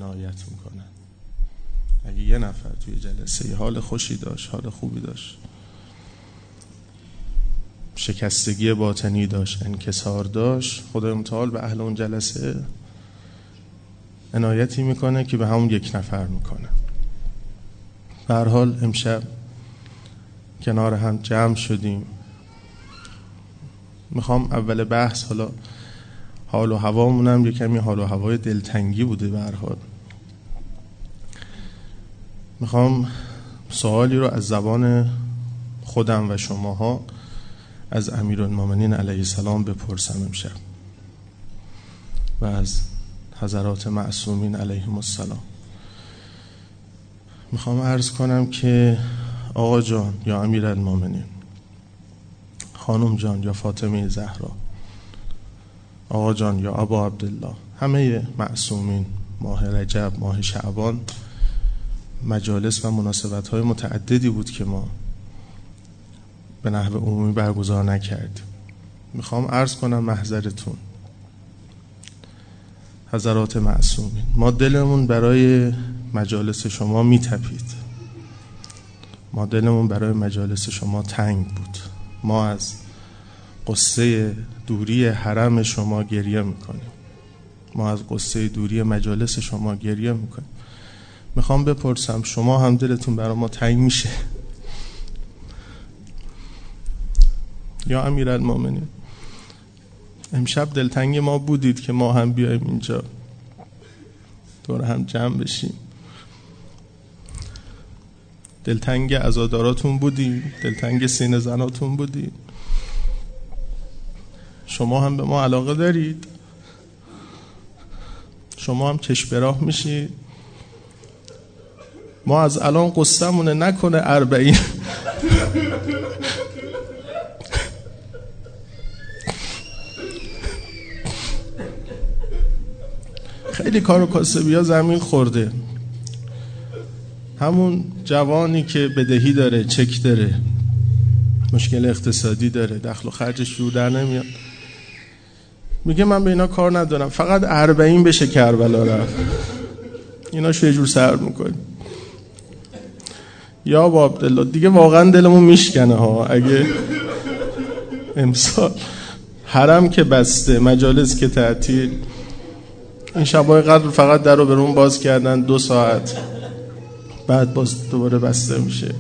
عنایت میکنن. اگه یه نفر توی جلسه حال خوشی داشت، حال خوبی داشت، شکستگی باطنی داشت، انکسار داشت، خدای متعال به اهل اون جلسه عنایتی میکنه که به همون یک نفر میکنه. به هر حال امشب کنار هم جمع شدیم. میخوام اول بحث حال و هوامونم یه کمی حال و هوای دلتنگی بوده. به هر حال میخوام سوالی رو از زبان خودم و شماها از امیرالمومنین علیه السلام بپرسم امشب و از حضرات معصومین علیهم السلام. میخوام عرض کنم که آقا جان یا امیرالمومنین، خانم جان یا فاطمه زهرا، آقا جان یا ابا عبدالله، همه معصومین، ماه رجب، ماه شعبان مجالس و مناسبت‌های متعددی بود که ما به نحو عمومی برگزار نکردیم. میخوام عرض کنم محضرتون حضرات معصومین، ما دلمون برای مجالس شما میتپید، ما دلمون برای مجالس شما تنگ بود، ما از قصه دوری حرم شما گریه میکنیم، ما از قصه دوری مجالس شما گریه میکنیم. میخوام بپرسم شما هم دلتون برای ما تنگ میشه؟ یا امیرالمومنین امشب دلتنگ ما بودید که ما هم بیایم اینجا دور هم جمع بشیم؟ دلتنگ عزاداراتون بودیم؟ دلتنگ سینه زناتون بودیم؟ شما هم به ما علاقه دارید؟ شما هم چشم به راه میشید؟ ما از الان قصه‌مونه نکنه 40 خیلی کار و کاسبی ها زمین خورده. همون جوانی که بدهی داره، چک داره، مشکل اقتصادی داره، دخل و خرجش جور در نمیاد، میگه من به اینا کار ندارم، فقط 40 بشه کربلا رفت. اینا شو یه جور سر میکنی. یا با عبدالله دیگه واقعا دلمون میشکنه ها. اگه امسال حرم که بسته، مجالس که تعطیل، این شبای قدر فقط در رو برون باز کردن 2 ساعت، بعد باز دوباره بسته میشه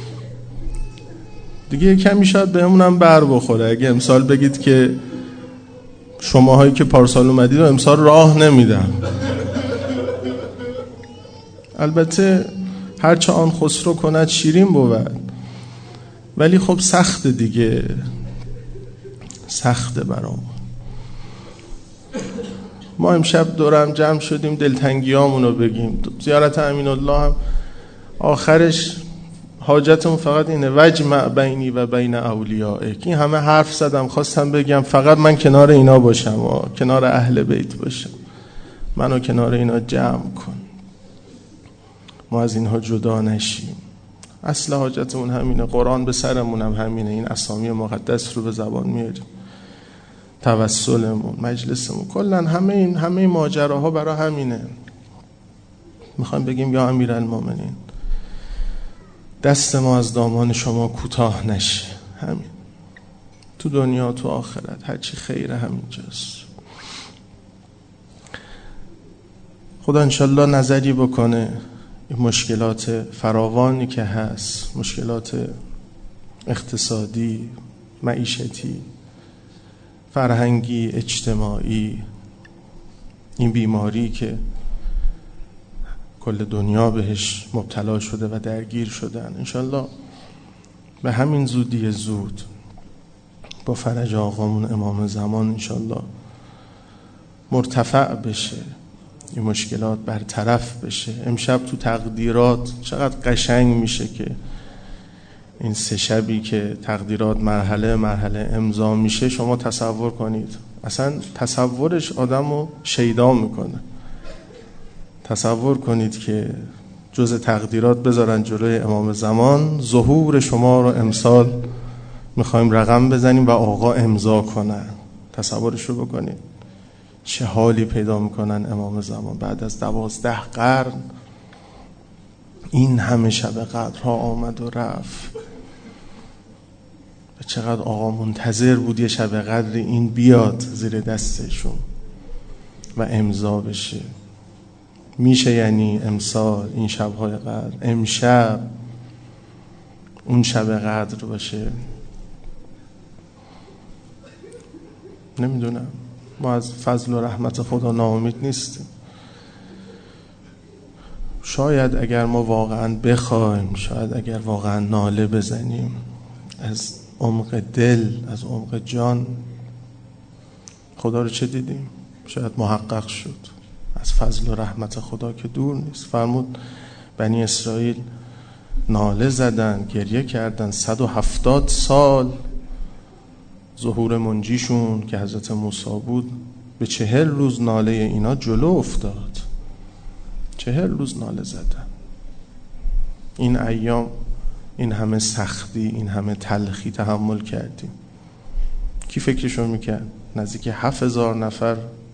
دیگه. کمی شاید بهمونم بر بخوره اگه امسال بگید که شماهایی که پارسال اومدید و امسال راه نمیدم. البته هرچه آن خسرو کند شیرین بود، ولی خب سخت دیگه، سخته برام. ما امشب دورم جمع شدیم دلتنگیامونو بگیم. زیارت امین الله هم آخرش حاجتمون فقط اینه وجمع بینی و بین اولیائک. این همه حرف زدم، خواستم بگم فقط من کنار اینا باشم و کنار اهل بیت باشم، منو کنار اینا جمع کن، ما از اینها جدا نشیم. اصل حاجتمون همینه، قرآن به سرمون هم همینه، این اسامی مقدس رو به زبان میاریم، توسلمون، مجلسمون، کلن همه ماجراها برای همینه. میخوایم بگیم یا امیرالمومنین دست ما از دامان شما کوتاه نشه، همین تو دنیا تو آخرت هرچی خیره همینجاست. خدا انشالله نظری بکنه این مشکلات فراوانی که هست، مشکلات اقتصادی، معیشتی، فرهنگی، اجتماعی، این بیماری که کل دنیا بهش مبتلا شده و درگیر شدن، انشالله به همین زودی زود با فرج آقامون امام زمان انشالله مرتفع بشه، این مشکلات برطرف بشه. امشب تو تقدیرات چقدر قشنگ میشه که این 3 شبی که تقدیرات مرحله مرحله امضا میشه، شما تصور کنید، اصلا تصورش آدمو شیدا میکنه. تصور کنید که جز تقدیرات بذارن جلوی امام زمان، ظهور شما رو امسال میخوایم رقم بزنیم و آقا امضا کنن. تصورش رو بکنید چه حالی پیدا میکنن امام زمان بعد از 12 قرن. این همه شب قدرها آمد و رفت و چقدر آقا منتظر بود یه شب قدر این بیاد زیر دستشون و امضا بشه. میشه یعنی امسال این شب‌های قدر امشب اون شب قدر باشه؟ نمیدونم. ما از فضل و رحمت خدا ناامید نیستیم. شاید اگر ما واقعا بخوایم، شاید اگر واقعا ناله بزنیم از عمق دل، از عمق جان، خدا رو چه دیدیم؟ شاید محقق شد. از فضل و رحمت خدا که دور نیست. فرمود بنی اسرائیل ناله زدن، گریه کردن 170 سال. ظهور منجیشون که حضرت موسی بود به 40 روز ناله اینا جلو افتاد. 40 روز ناله زدن. این ایام این همه سختی، این همه تلخی تحمل کردیم. کی فکرشو میکرد؟ نزدیک 7000 نفر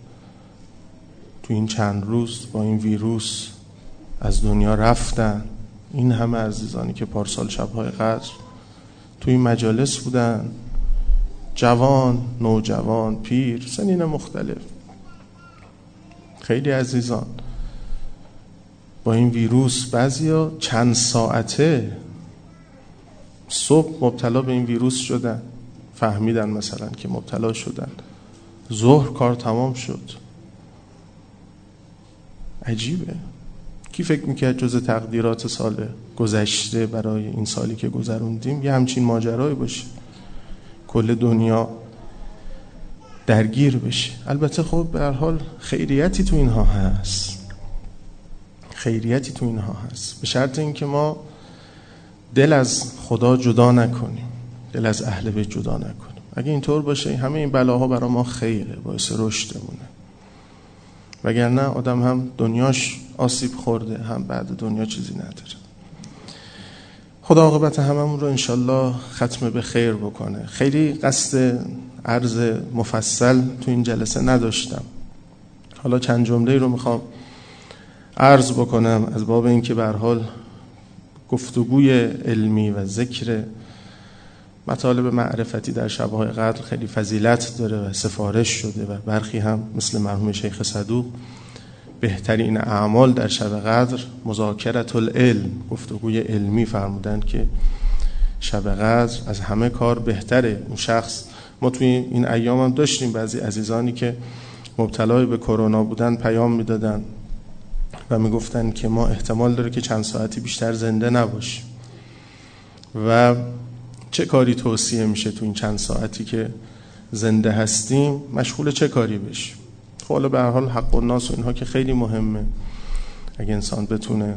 تو این چند روز با این ویروس از دنیا رفتن. این همه عزیزانی که پارسال شب‌های قدر تو این مجالس بودن، جوان، نوجوان، پیر، سنین مختلف، خیلی عزیزان با این ویروس، بعضیا چند ساعته صبح مبتلا به این ویروس شدن، فهمیدن مثلا که مبتلا شدن، ظهر کار تمام شد. عجیبه. کی فکر میکرد جز تقدیرات سال گذشته برای این سالی که گذروندیم یه همچین ماجرایی باشه، کل دنیا درگیر بشه؟ البته خب به هر حال خیریتی تو اینها هست، خیریتی تو اینها هست، به شرط اینکه ما دل از خدا جدا نکنیم، دل از اهل بیت جدا نکنیم. اگه اینطور باشه همه این بلاها برای ما خیره، باعث رشدمونه. وگرنه آدم هم دنیاش آسیب خورده، هم بعد دنیا چیزی نداره. خدا عاقبت هممون رو انشالله ختم به خیر بکنه. خیلی قصد عرض مفصل تو این جلسه نداشتم. حالا چند جمله رو میخوام عرض بکنم از باب این که به هر حال گفتگوی علمی و ذکر مطالب معرفتی در شب‌های قدر خیلی فضیلت داره و سفارش شده و برخی هم مثل مرحوم شیخ صدوق بهترین اعمال در شب قدر مذاکرة العلم، گفتگوی علمی فرمودن که شب قدر از همه کار بهتره. اون شخص، ما توی این ایام هم داشتیم بعضی عزیزانی که مبتلا به کرونا بودن پیام میدادن و میگفتن که ما احتمال داره که چند ساعتی بیشتر زنده نباشیم و چه کاری توصیه میشه تو این چند ساعتی که زنده هستیم مشغول چه کاری بشیم. خب حالا به هر حال حق الناس و اینها که خیلی مهمه، اگه انسان بتونه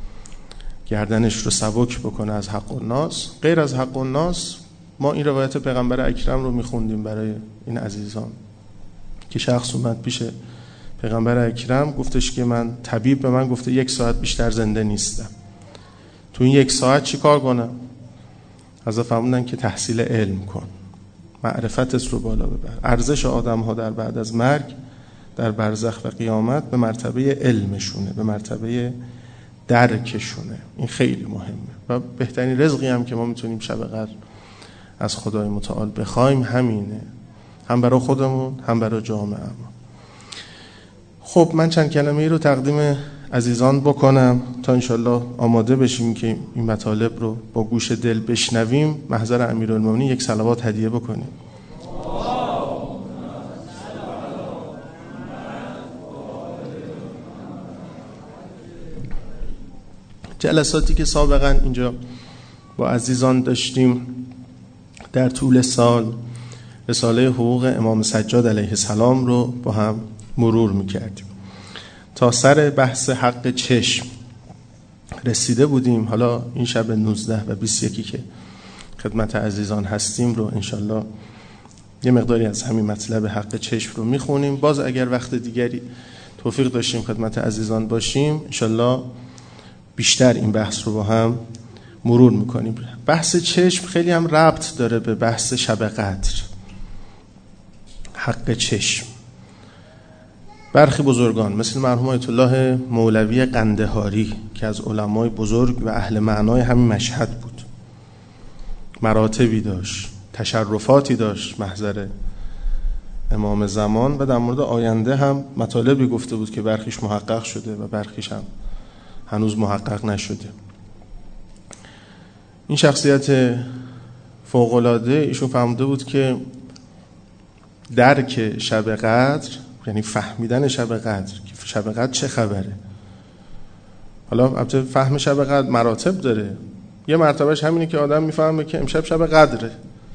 گردنش رو سبک بکنه از حق الناس. غیر از حق الناس ما این روایت پیغمبر اکرم رو میخوندیم برای این عزیزان که شخص اومد پیش پیغمبر اکرم گفتش که من طبیب به من گفته 1 ساعت بیشتر زنده نیستم، تو این 1 ساعت چی کار کنم؟ حضرت فرمودن که تحصیل علم کن، معرفتت رو بالا ببر. ارزش آدم ها در بعد از مرگ، در برزخ و قیامت به مرتبه علمشونه، به مرتبه درکشونه. این خیلی مهمه و بهترین رزقی هم که ما میتونیم شب قدر از خدای متعال بخوایم همینه، هم برای خودمون هم برای جامعه ما. خب من چند کلمه ای رو تقدیم عزیزان بکنم تا انشالله آماده بشیم که این مطالب رو با گوش دل بشنویم. محضر امیرالمومنین یک صلوات هدیه بکنیم. جلساتی که سابقا اینجا با عزیزان داشتیم در طول سال رساله حقوق امام سجاد علیه السلام رو با هم مرور میکردیم. تا سر بحث حق چشم رسیده بودیم. حالا این شب 19 و 21 که خدمت عزیزان هستیم رو انشالله یه مقداری از همین مطلب حق چشم رو میخونیم. باز اگر وقت دیگری توفیق داشتیم خدمت عزیزان باشیم انشالله بیشتر این بحث رو با هم مرور میکنیم. بحث چشم خیلی هم ربط داره به بحث شب قدر. حق چشم برخی بزرگان مثل مرحوم آیت الله مولوی قندهاری که از علمای بزرگ و اهل معنای همین مشهد بود، مراتبی داشت، تشرفاتی داشت محضر امام زمان، و در مورد آینده هم مطالبی گفته بود که برخیش محقق شده و برخیش هم هنوز محقق نشده. این شخصیت فوق‌العاده ایشون فهمیده بود که درک شب قدر، یعنی فهمیدن شب قدر که شب قدر چه خبره. حالا البته فهم شب قدر مراتب داره. یه مرتبهش همینه که آدم میفهمه که امشب شب قدره.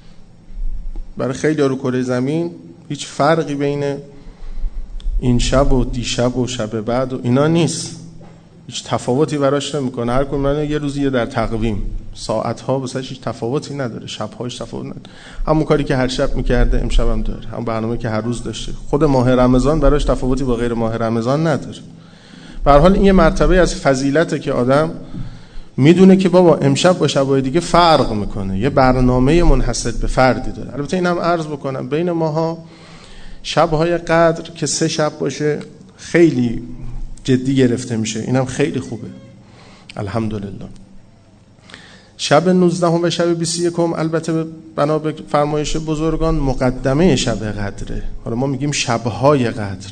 برای خیلی ها رو کره زمین هیچ فرقی بین این شب و دیشب و شب بعد و اینا نیست، هیچ تفاوتی براش نمیکنه. هر کدوم یه روزیه در تقویم، ساعت‌ها واسش هیچ تفاوتی نداره، شب‌هاش تفاوت نداره. همون کاری که هر شب می‌کرده امشب هم داره، هم برنامه‌ای که هر روز داشته. خود ماه رمضان براش تفاوتی با غیر ماه رمضان نداره. به هر حال این یه مرتبه از فضیلته که آدم میدونه که بابا امشب با شب‌های دیگه فرق میکنه، یه برنامه منحصر به فردی داره. البته اینم عرض بکنم بین ماها شب‌های قدر که 3 شب باشه خیلی جدی گرفته میشه، اینم خیلی خوبه الحمدلله. شب 19 و شب 21 البته بنا به فرمایش بزرگان مقدمه شب قدره. حالا ما میگیم شب‌های قدر.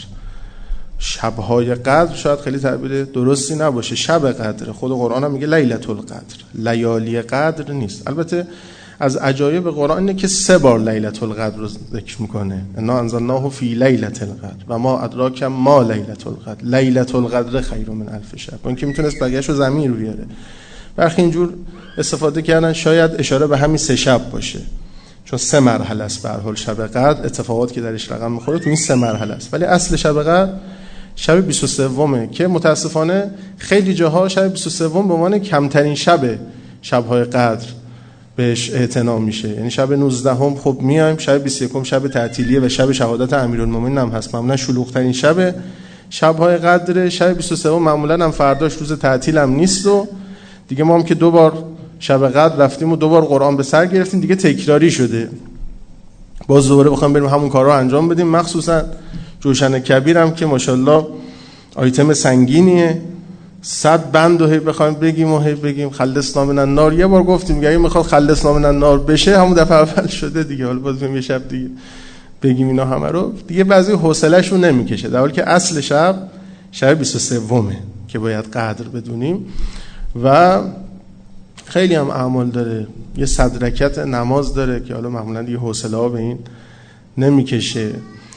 شب‌های قدر شاید خیلی تعبیر درستی نباشه، شب قدر. خود قرآن هم میگه لیلة القدر، لیالی قدر نیست. البته از عجایب قرآن اینه که 3 بار لیلة القدر رو ذکر میکنه، انا انزلناه فی لیلة القدر و ما ادراک ما لیلة القدر، لیلة القدر خیر من الف شهر. اون که میتونست بقیه‌شو زمین رو بیاره، برخی اینجور استفاده کردن شاید اشاره به همین 3 شب باشه، چون 3 مرحله است به هر حال شب قدر، اتفاقات که درش رقم میخوره تو این 3 مرحله است. ولی اصل شب قدر شب 23 که متاسفانه خیلی جاها شب 23 به عنوان کمترین شب‌های قدر بهش اعتنا میشه. یعنی شب 19 خب میایم، شب 21 شب تعطیلیه و شب شهادت امیرالمومنین هم هست، معمولا شلوغ‌ترین شب‌های قدر. شب 23 معمولا هم فرداش روز تعطیل هم نیست و دیگه ما هم که 2 بار شب قدر رفتیم و 2 بار قرآن به سر گرفتیم، دیگه تکراری شده. باز دوباره بخوایم بریم همون کارا رو انجام بدیم. مخصوصا جوشن کبیر هم که ماشاءالله آیتم سنگینیه، 100 بند رو هی بخوایم بگیم و هی بگیم خلصنا من النار. یه بار گفتیم اگه میخواد خلصنا من النار بشه همون دفعه اول شده دیگه، حالا باز بریم یه شب دیگه بگیم اینا همه رو، دیگه بعضی حوصله‌شون نمیکشه، در حالی که اصل شب 23 که باید قدر بدونیم. و خیلی هم اعمال داره، یه 100 رکعت نماز داره که حالا معمولا دیگه حوصله‌ها به این نمیکشه.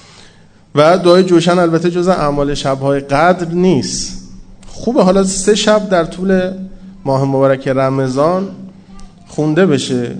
و دعای جوشن البته جزء اعمال شب‌های قدر نیست. خوبه حالا 3 شب در طول ماه مبارک رمضان خونده بشه.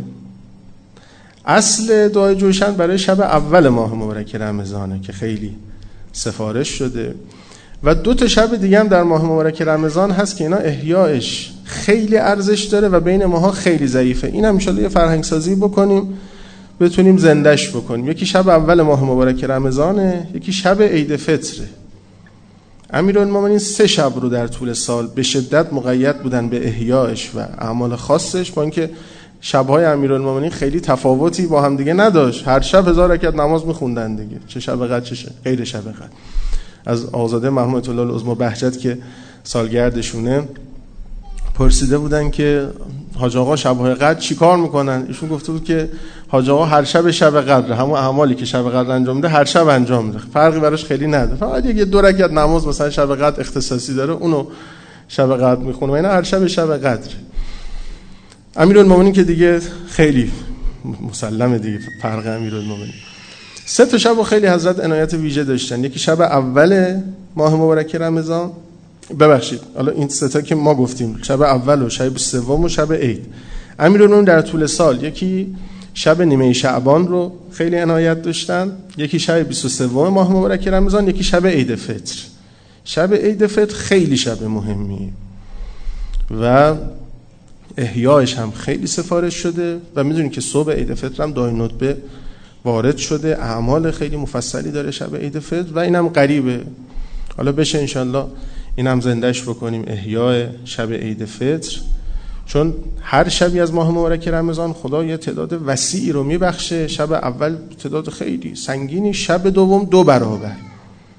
اصل دعای جوشن برای شب اول ماه مبارک رمضانه که خیلی سفارش شده. و 2 تا شب دیگه هم در ماه مبارک رمضان هست که اینا احیایش خیلی ارزش داره و بین ماها خیلی ضعیفه. این هم ان شاءالله یه فرهنگ سازی بکنیم بتونیم زندهش بکنیم. یکی شب اول ماه مبارک رمضانه، یکی شب عید فطره. امیرالمومنین 3 شب رو در طول سال به شدت مقید بودن به احیایش و اعمال خاصش، با اینکه شب‌های امیرالمومنین خیلی تفاوتی با هم دیگه نداشت. هر شب 1000 رکعت نماز می‌خوندن دیگه، چه شب قدر چه غیر شب قدر. از آزاده مرحوم آیت الله العظمی بهجت که سالگردشونه پرسیده بودن که حاج آقا شب‌های قدر چیکار میکنن؟ ایشون گفته بود که حاج آقا هر شب قدر، همون اعمالی که شب قدر انجام میده هر شب انجام میده، فرقی براش خیلی نداره. فقط یه 2 رکعت نماز مثلا شب قدر اختصاصی داره، اونو شب قدر میخونه و اینا هر شب قدر. امیرالمومنین که دیگه خیلی مسلمه دیگه فرق امیرالمومنین. 3 تا شب خیلی حضرت عنایت ویژه داشتن. یکی شب اول ماه مبارک رمضان، ببخشید حالا این 3 تا که ما گفتیم، شب اول و شب 3 و شب عید. امیرالمومنین در طول سال یکی شب نیمه شعبان رو خیلی عنایت داشتن، یکی شب 23 ماه مبارک رمضان، یکی شب عید فطر. شب عید فطر خیلی شب مهمیه و احیایش هم خیلی سفارش شده و میدونید که صبح عید فطر هم دای ندبه وارد شده، اعمال خیلی مفصلی داره شب عید فطر و اینم قریبه. حالا بشه انشالله اینم زندهش بکنیم، احیای شب عید فطر، چون هر شبی از ماه مبارک رمضان خدا یه تعداد وسیعی رو میبخشه. شب اول تعداد خیلی سنگینی، شب دوم 2 برابر.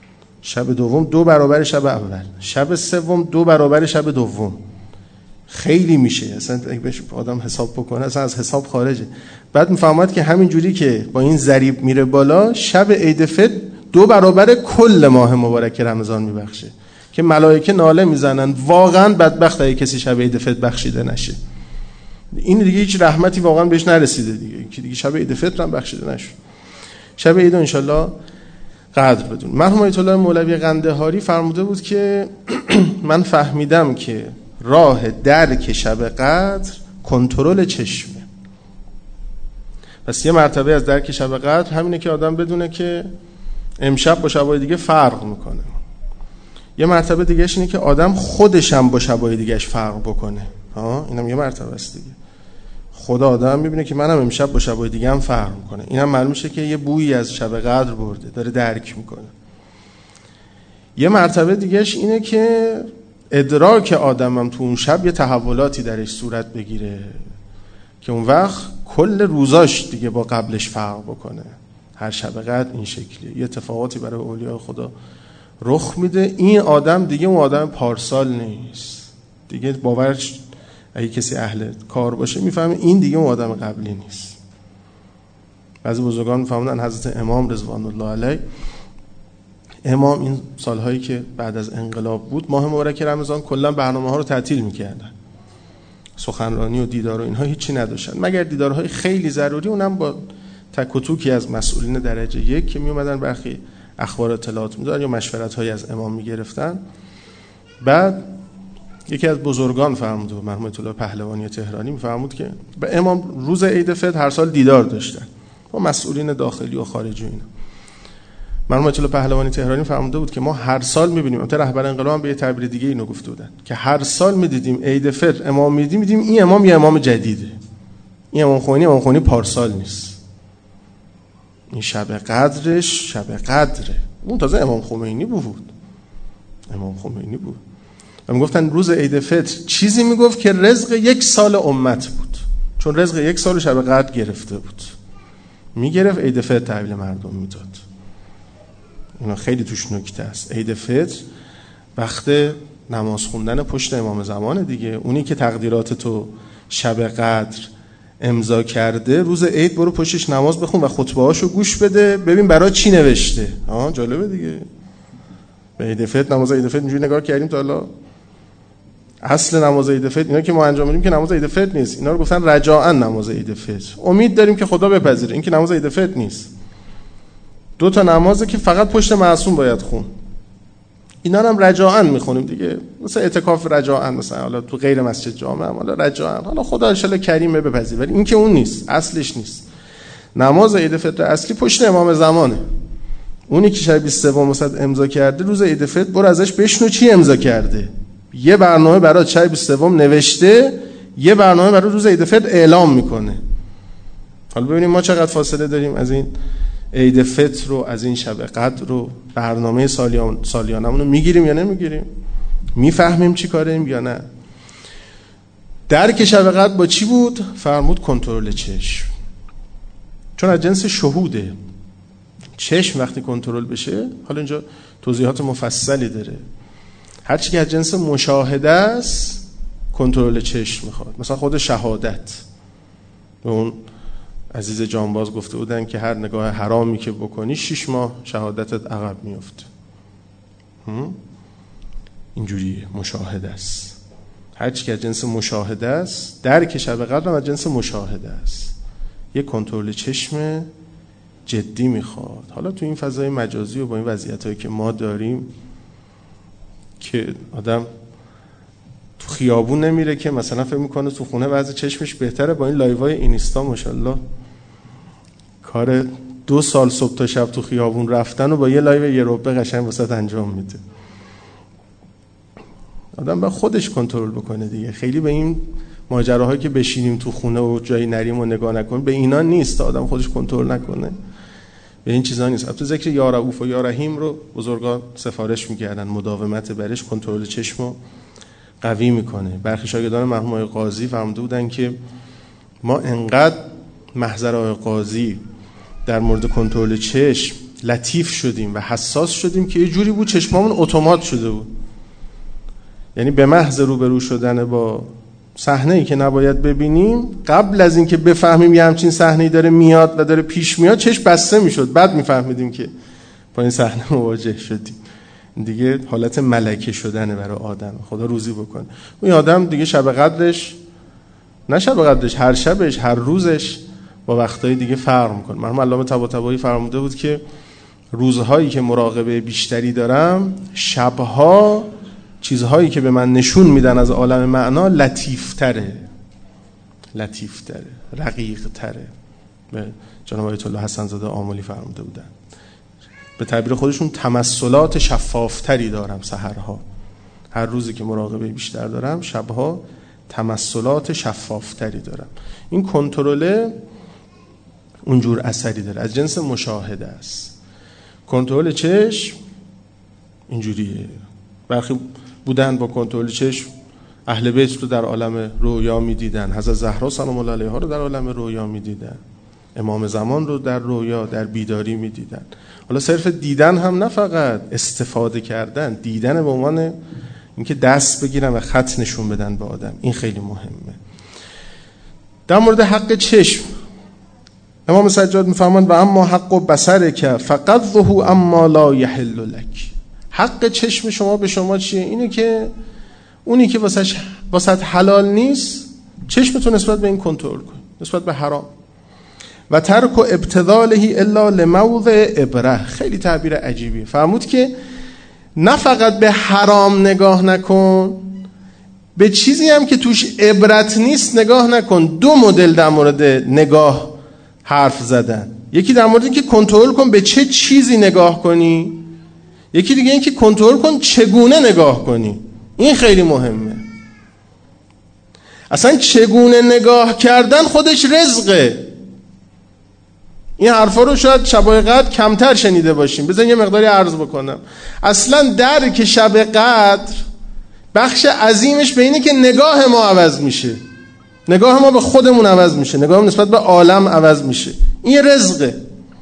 شب دوم 2 برابر شب اول، شب سوم 2 برابر شب دوم. خیلی میشه اصلا اگه بهش آدم حساب بکنه اصلا از حساب خارجه. بعد میفهمد که همین جوری که با این ضریب میره بالا، شب عید فطر 2 برابر کل ماه مبارک رمضان میبخشه که ملائکه ناله میزنن واقعا بدبخت اگه کسی شب عید فطر بخشیده نشه. این دیگه هیچ رحمتی واقعا بهش نرسیده دیگه شب عید فطر هم بخشیده نشه. شب عید ان شاءالله قدر بدون. مرحوم آیت الله مولوی قندهاری فرموده بود که من فهمیدم که راه درک شب قدر کنترل چشمه. پس یه مرتبه از درک شب قدر همینه که آدم بدونه که امشب با شبای دیگه فرق میکنه. یه مرتبه دیگهش اینه که آدم خودش هم با شبای دیگهش فرق بکنه. اینم یه مرتبه است دیگه. خدا آدم میبینه که منم امشب با شبای دیگه هم فرق میکنه. اینم معلوم میشه که یه بویی از شب قدر برده، داره درک میکنه. یه مرتبه دیگهش اینه که ادراک آدمم تو اون شب یه تحولاتی درش صورت بگیره که اون وقت کل روزاش دیگه با قبلش فرق بکنه. هر شب قدر این شکلیه، یه اتفاقاتی برای اولیاء خدا رخ میده. این آدم دیگه اون آدم پارسال نیست دیگه. باورش اگه کسی اهل کار باشه میفهمه این دیگه اون آدم قبلی نیست. بعضی بزرگان میفهمدن حضرت امام رضوان الله علیه، امام این سالهایی که بعد از انقلاب بود ماه مبارک رمضان کلا برنامه‌ها رو تعطیل می‌کردن، سخنرانی و دیدار و اینها هیچی نداشتن مگر دیدارهای خیلی ضروری، اونم با تک و توکی از مسئولین درجه 1 که میومدن برخی اخبار اطلاعات میدادن یا مشورت‌هایی از امام میگرفتن. بعد یکی از بزرگان فرموده، مرحوم آیت الله پهلوانی تهرانی میفرمود که به امام روز عید فطر هر سال دیدار داشتن با مسئولین داخلی و خارجی و اینا. مرحوم آیت الله پهلوانی تهرانی فرموده بود که ما هر سال می‌بینیم، البته رهبر انقلاب به یه تعبیر دیگه اینو گفته بودن که هر سال می‌دیدیم عید فطر امام می‌دیدیم این امام یه امام جدیده، این امام خمینی پارسال نیست، این شب قدرش شب قدره. اون تازه امام خمینی بود و میگفتن روز عید فطر چیزی میگفت که رزق 1 سال امت بود، چون رزق 1 سال شب قدر گرفته بود، میگرفت عید فطر تحویل مردم میداد. اینا خیلی توش نکته است. عید فطر وقت نماز خوندن پشت امام زمان دیگه، اونی که تقدیرات تو شب قدر امضا کرده روز عید برو پشتش نماز بخون و خطبه‌هاشو گوش بده ببین برای چی نوشته. جالبه دیگه. به عید فطر، نماز عید فطر اینجوری نگاه کردیم تا حالا. اصل نماز عید فطر اینا که ما انجام میدیم که نماز عید فطر نیست، اینا رو گفتن رجاءً نماز عید فطر، امید داریم که خدا بپذیره. این که نماز عید فطر نیست. 2 تا نمازه که فقط پشت معصوم باید خون، اینا هم رجاءً میخونیم دیگه، مثلا اعتکاف رجاءً، مثلا حالا تو غیر مسجد جامع هم حالا رجاءً، حالا خدا ان شاءالله کریمه بپذیره. ولی این که اون نیست، اصلش نیست. نماز عید فطر اصلی پشت امام زمانه. اونی که شب 23 مثلا امضا کرده روز عید فطر برو ازش بشنو چی امضا کرده. یه برنامه برای شب 23 نوشته، یه برنامه برای روز عید فطر اعلام میکنه. حالا ببینیم ما چقدر فاصله داریم از این عید فطر رو، از این شب قدر رو، برنامه سالیانمون رو میگیریم یا نمیگیریم، میفهمیم چی کاریم یا نه. درک شب قدر با چی بود؟ فرمود کنترل چشم، چون از جنس شهوده. چشم وقتی کنترل بشه، حالا اینجا توضیحات مفصلی داره، هر چی که از جنس مشاهده است کنترل چشم میخواد. مثلا خود شهادت، به اون عزیز جانباز گفته بودن که هر نگاه حرامی که بکنی 6 ماه شهادتت عقب میفته. اینجوریه، مشاهده است. هر چی که از جنس مشاهده است، درک شب قدر هم از جنس مشاهده است. یک کنترل چشم جدی میخواد. حالا تو این فضای مجازی و با این وضعیتایی که ما داریم که آدم تو خیابون نمیره که مثلا فکر میکنه تو خونه وضع چشمش بهتره، با این لایوهای اینستا ماشاءالله کار 2 سال صبح تا شب تو خیابون رفتن و با یه لایو یه ربع قشنگ واسط انجام میده. آدم باید خودش کنترل بکنه دیگه. خیلی به این ماجراهایی که بشینیم تو خونه و جایی نریم و نگاه نکنیم به اینا نیست، آدم خودش کنترل نکنه به این چیزا نیست. البته ذکر یا رؤوف و یا رحیم رو بزرگان سفارش میکردن، مداومت برش کنترل چشمو قوی میکنه. برخی شاگردان مرحوم آقای قاضی فرموده بودن که ما انقدر محضر آقای قاضی در مورد کنترل چشم لطیف شدیم و حساس شدیم که یه جوری بود چشمامون اتومات شده بود. یعنی به محض روبرو شدن با صحنه‌ای که نباید ببینیم، قبل از اینکه بفهمیم یه همچین صحنه‌ای داره میاد و داره پیش میاد، چشم بسته میشد. بعد میفهمیدیم که با این صحنه مواجه شدیم. دیگه حالت ملکه شدنه برای آدم. خدا روزی بکنه. اون آدم دیگه شب قدرش، نه شب قدرش، هر شبش، هر روزش با وقتای دیگه فرق میکنه. مرحوم علامه طباطبایی فرموده بود که روزهایی که مراقبه بیشتری دارم، شبها چیزهایی که به من نشون میدن از عالم معنا لطیفتره، رقیق‌تره. به جناب آیت الله حسن زاده آملی فرموده بودن. به تعبیر خودشون تمثلات شفافتری دارم سحرها. هر روزی که مراقبه بیشتر دارم، شبها تمثلات شفافتری دارم. این کنترل اونجور اثری داره، از جنس مشاهده است. کنترل چشم اینجوریه. برخی بودن با کنترل چشم اهل بیت رو در عالم رویا می‌دیدن، حضرت زهرا سلام الله علیها رو در عالم رویا می‌دیدن، امام زمان رو در رویا در بیداری می‌دیدن. حالا صرف دیدن هم نه، فقط استفاده کردن. دیدن به عنوان اینکه دست بگیرن و خط نشون بدن به آدم، این خیلی مهمه. در مورد حق چشم امام سجاد می‌فرمایند و اما حق و بصرک فقدته اما لا یحل لک. حق چشم شما به شما چیه؟ اینه که اونی که واسه حلال نیست، چشمتون نسبت به این کنترل کن، نسبت به حرام. و ترک ابتذاله الا لموضع ابره. خیلی تعبیر عجیبیه. فرمود که نه فقط به حرام نگاه نکن، به چیزی هم که توش عبرت نیست نگاه نکن. دو مدل در مورد نگاه حرف زدن. یکی در مورد که کنترل کن به چه چیزی نگاه کنی، یکی دیگه این که کنترل کن چگونه نگاه کنی. این خیلی مهمه. اصلا چگونه نگاه کردن خودش رزقه. این حرفا رو شاید شبای قدر کمتر شنیده باشیم. بذارین یه مقداری عرض بکنم. اصلا درک شب قدر بخش عظیمش به اینه که نگاه ما عوض میشه، نگاه ما به خودمون عوض میشه، نگاه ما نسبت به عالم عوض میشه. این رزقه.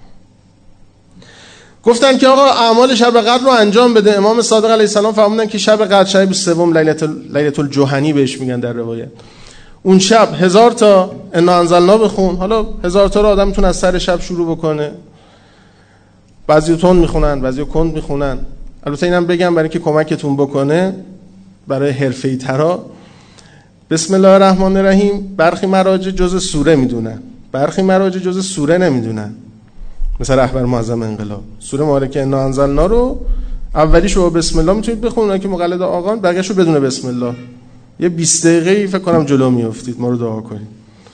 گفتن که آقا اعمال شب قدر رو انجام بده. امام صادق علیه السلام فرمودن که شب قدر، شب سوم، لیلة الجوهنی بهش میگن در روایت، اون شب 1000 تا انا انزلنا بخون. حالا 1000 تا رو آدم میتونه از سر شب شروع بکنه. بعضی تون میخونن، بعضی کند میخونن. البته اینم بگم برای اینکه کمکتون بکنه برای حرفه‌ای ترا، بسم الله الرحمن الرحیم برخی مراجع جزء سوره میدونن، برخی مراجع جزء سوره نمیدونن. مثلا رهبر معظم انقلاب سوره مبارکه انا انزلنا رو اولیشو با بسم الله میتونید بخونید که مقلد آقان، بقیه‌شو بدون بسم الله. یه 20 دقیقه‌ای فکر کنم جلو میافتید. ما رو دعا کنید.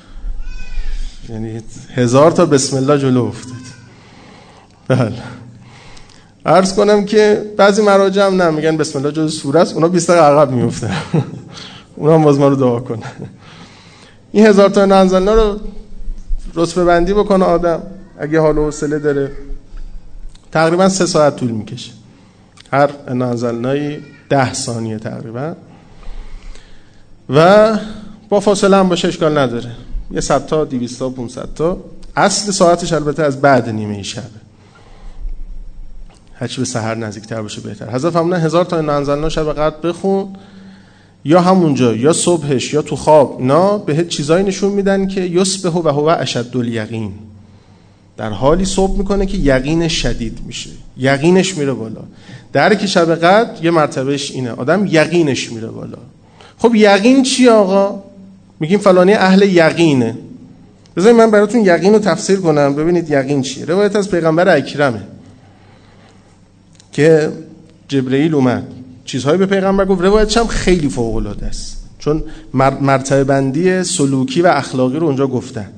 یعنی 1000 تا بسم الله جلو افتید. بله. عرض کنم که بعضی مراجع هم نمیگن بسم الله جزء سوره است، اونا 20 دقیقه عقب میافتن. اونا هم باز ما رو دعا کنن. این 1000 تا انزلنا رو رتبه بندی بکنه آدم اگه حال و حوصله داره. تقریبا 3 ساعت طول میکشه. هر انزلنایی 10 ثانیه تقریبا. و با فاصله هم باشه اشکال نداره. یه 100 تا 200 تا 500 تا. اصل ساعتش البته از بعد نیمه شب. هرچی به سحر نزدیکتر باشه بهتر. حضرت فرمودن 1000 تا انزلنا شب قدر بخون، یا همونجا یا صبحش یا تو خواب، اینا بهت چیزایی نشون میدن که یصبح و هو اشد الیقین. در حالی صبح میکنه که یقینش شدید میشه، یقینش میره بالا. درک شب قدر یه مرتبهش اینه، آدم یقینش میره بالا. خب یقین چی آقا؟ میگیم فلانی اهل یقینه. بذارید من براتون یقین رو تفسیر کنم ببینید یقین چیه. روایت از پیغمبر اکرمه که جبرئیل اومد چیزهایی به پیغمبر گفت. روایتش هم خیلی فوق العاده است، چون مرتبه بندی سلوکی و اخلاقی رو اونجا گفتن.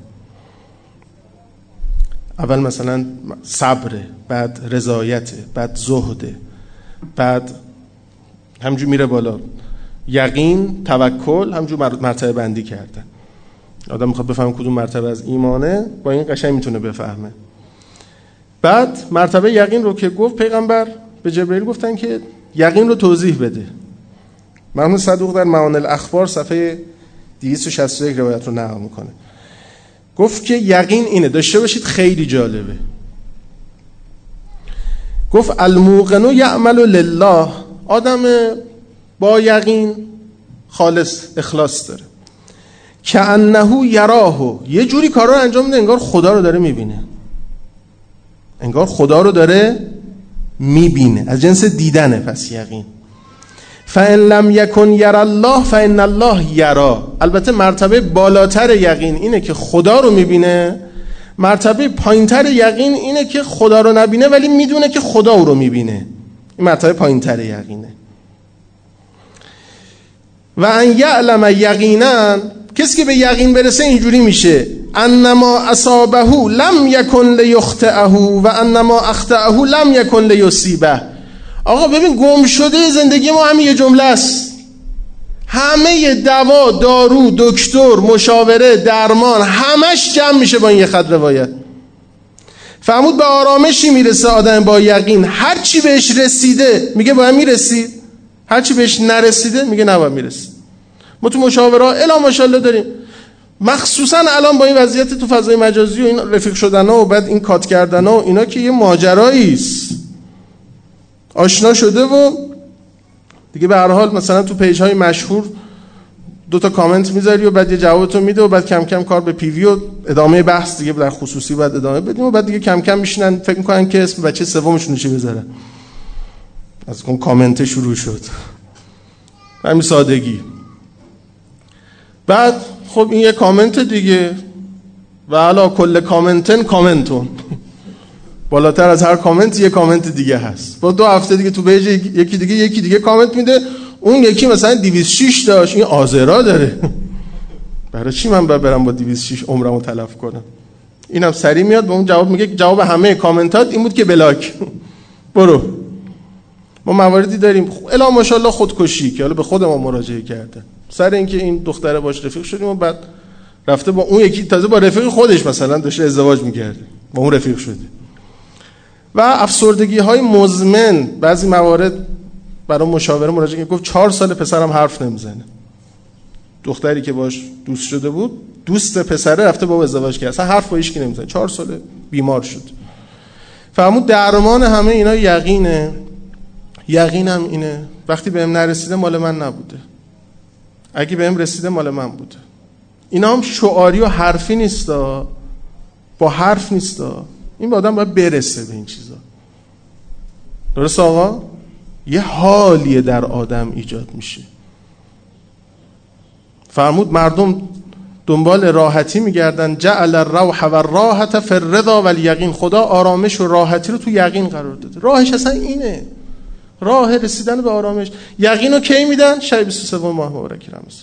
اول مثلا صبره، بعد رضایته، بعد زهده، بعد همجور میره بالا. یقین، توکل، همجور مرتبه بندی کردن. آدم میخواد بفهمه کدوم مرتبه از ایمانه، با این قشنگ میتونه بفهمه. بعد مرتبه یقین رو که گفت پیغمبر به جبرئیل گفتن که یقین رو توضیح بده. مرحوم صدوق در معانی الاخبار صفحه 261 روایت رو نقل میکنه. گفت که یقین اینه، داشته باشید خیلی جالبه. گفت الموقن یعمل لله، آدم با یقین خالص اخلاص داره، کأنه یراه، یه جوری کارا رو انجام میده انگار خدا رو داره میبینه، انگار خدا رو داره میبینه، از جنس دیدنه. پس یقین. فإن لم یکن یری الله فإن الله یرا. البته مرتبه بالاتر یقین اینه که خدا رو میبینه، مرتبه پایینتر یقین اینه که خدا رو نبینه ولی میدونه که خدا او رو میبینه. این مرتبه پایینتر یقینه. و ان یعلم یقینا، کسی که به یقین برسه اینجوری میشه، انما اصابه لم یکن لیخطئه و انما اخطئه لم یکن لیصیبه. آقا ببین، گم شده زندگی ما همین یه جمله است. همه دوا، دارو، دکتر، مشاوره، درمان، همش جمع میشه با این یه خط روایت. فرمود به آرامشی میرسه آدم با یقین، هر چی بهش رسیده میگه باید میرسید، هر چی بهش نرسیده میگه نباید میرسید. ما تو مشاوره الا ماشاءالله داریم، مخصوصا الان با این وضعیت تو فضای مجازی و این رفیق شدن‌ها و بعد این کات کردن‌ها و اینا که یه ماجرایی است. آشنا شده و دیگه به هر حال مثلا تو پیج‌های مشهور 2 تا کامنت میذاری و بعد یه جوابتو میده و بعد کم کم کار به پیوی و ادامه بحث دیگه در خصوصی بعد ادامه بدیم و بعد دیگه کم کم میشینن فکر میکنن که اسم بچه سومشون چی بذارن. از اون کامنت شروع شد. همین سادگی. بعد خب این یه کامنت دیگه و علا کل کامنتن کامنتون، بالاتر از هر کامنت یه کامنت دیگه هست. با 2 هفته دیگه تو پیج یکی دیگه کامنت میده، اون یکی مثلا 206 داشت، این آذرا داره. برای چی من برم با 206 عمرمو تلف کنم؟ اینم سری میاد به اون جواب میگه جواب همه کامنتات این بود که بلاک. برو. ما مواردی داریم الا ماشاءالله خودکشی که حالا به خود ما مراجعه کرده سر اینکه این دختره باش رفیق شدیم و بعد رفته با اون یکی تازه با رفیق خودش مثلا داشته ازدواج میکرده، با اون رفیق شده. و افسردگی های مزمن، بعضی موارد برای مشاوره مراجعه گفت 4 سال پسرم حرف نمیزنه. دختری که باش دوست شده بود، دوست پسره رفته با ازدواج کرد، اصلا حرف با هیچ کی نمیزنه، 4 سال بیمار شد. فهمود درمان همه اینا یقینه. یقینم اینه وقتی بهم نرسیده مال من نبوده، اگه بهم رسیده مال من بوده. اینا هم شعاری و حرفی نیستا، با حرف نیستا، این به آدم باید برسه به این چیزا. درست آقا؟ یه حالیه در آدم ایجاد میشه. فرمود مردم دنبال راحتی میگردن، جعل الروح و الراحت فی الرضا و الیقین. خدا آرامش و راحتی رو تو یقین قرار داده. راهش اصلا اینه، راه رسیدن به آرامش. یقین رو کی میدن؟ شب 23 ماه مبارک رمضان.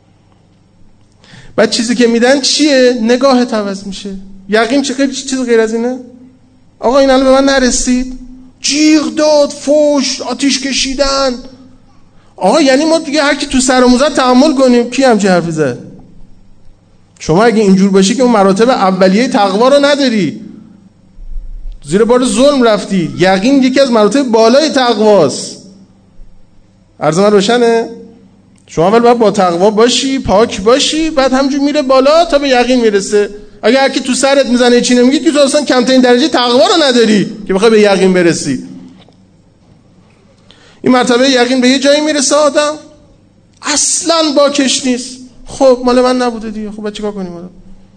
بعد چیزی که میدن چیه؟ نگاهت عوض میشه. یقین چیز غیر از اینه؟ آقا این الان به من نرسید، جیغ داد، فوش، آتیش کشیدن. آقا یعنی ما دیگه هر کی تو سرمون زد تحمل کنیم؟ کی همچین حرفی زد؟ شما اگه اینجور باشی که اون مراتب اولیه تقوا رو نداری، زیر بار ظلم رفتی. یقین یکی از مراتب بالای تقواست. عرض من روشنه؟ شما اول باید با تقوا باشی، پاک باشی، بعد همینجور میره بالا تا به یقین میرسه. اگه هر کی تو سرت میزنه چی نمیگی، تو اصلا کمترین درجه تقوا رو نداری که بخوای به یقین برسی. این مرتبه یقین به یه جایی میرسه آدم اصلا باکش نیست. خب مال من نبوده دیگه، خب بعد چیکار کنیم آدم؟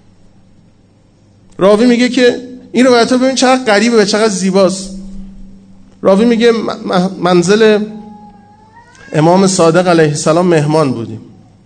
راوی میگه که این روایت رو ببین چقدر غریبه و چقدر زیباست. راوی میگه منزل امام صادق علیه السلام مهمان بودیم.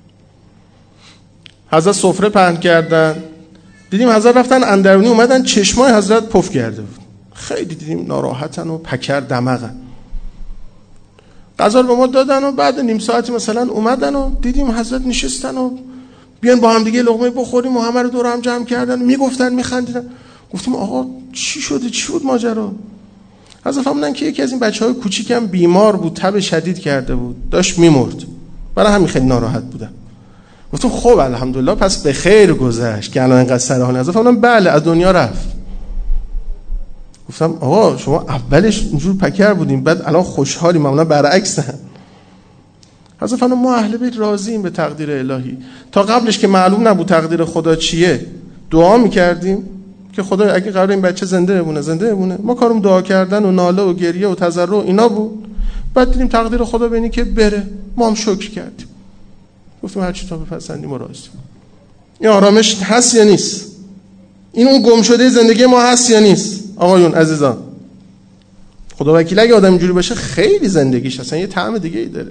حضرت سفره پهن کردن، دیدیم حضرت رفتن اندرونی، اومدن چشمای حضرت پف کرده بود. خیلی دیدیم ناراحتن و پکر دمغن. غذا رو به ما دادن و بعد نیم ساعتی مثلا اومدن و دیدیم حضرت نشستن و بیان با هم دیگه لقمه بخوریم و همه رو دور هم جمع کردن، میگفتن میخندیدن. گفتیم آقا چی شده، چی بود ماجرا؟ حضرت فهمیدن که یکی از این بچهای کوچیکم بیمار بود، تب شدید کرده بود، داشت میمرد، برای همین خیلی ناراحت بودن. گفتم خب الحمدلله پس به خیر گذشت که الان اینقدر سرحال. حضرت فهمیدن بله از دنیا رفت. گفتم آقا شما اولش اینجور پکر بودیم بعد الان خوشحالیم، معمولا برعکسه. حضرت فهمیدن ما اهل بیت راضییم به تقدیر الهی. تا قبلش که معلوم نبود تقدیر خدا چیه، دعا میکردیم که خدا اگه قرار این بچه زنده بمونه. ما کارم دعا کردن و ناله و گریه و تضرع اینا بود. بعد دیدیم تقدیر خدا بینی که بره، ما هم شکر کردیم، گفتیم هر چی تا بپسندیم و راضی. این آرامش هست یا نیست؟ این اون گم شده زندگی ما هست یا نیست؟ آقایون عزیزان، خدا وکیل اگه آدم اینجوری باشه خیلی زندگیش اصلا یه طعم دیگه ای داره.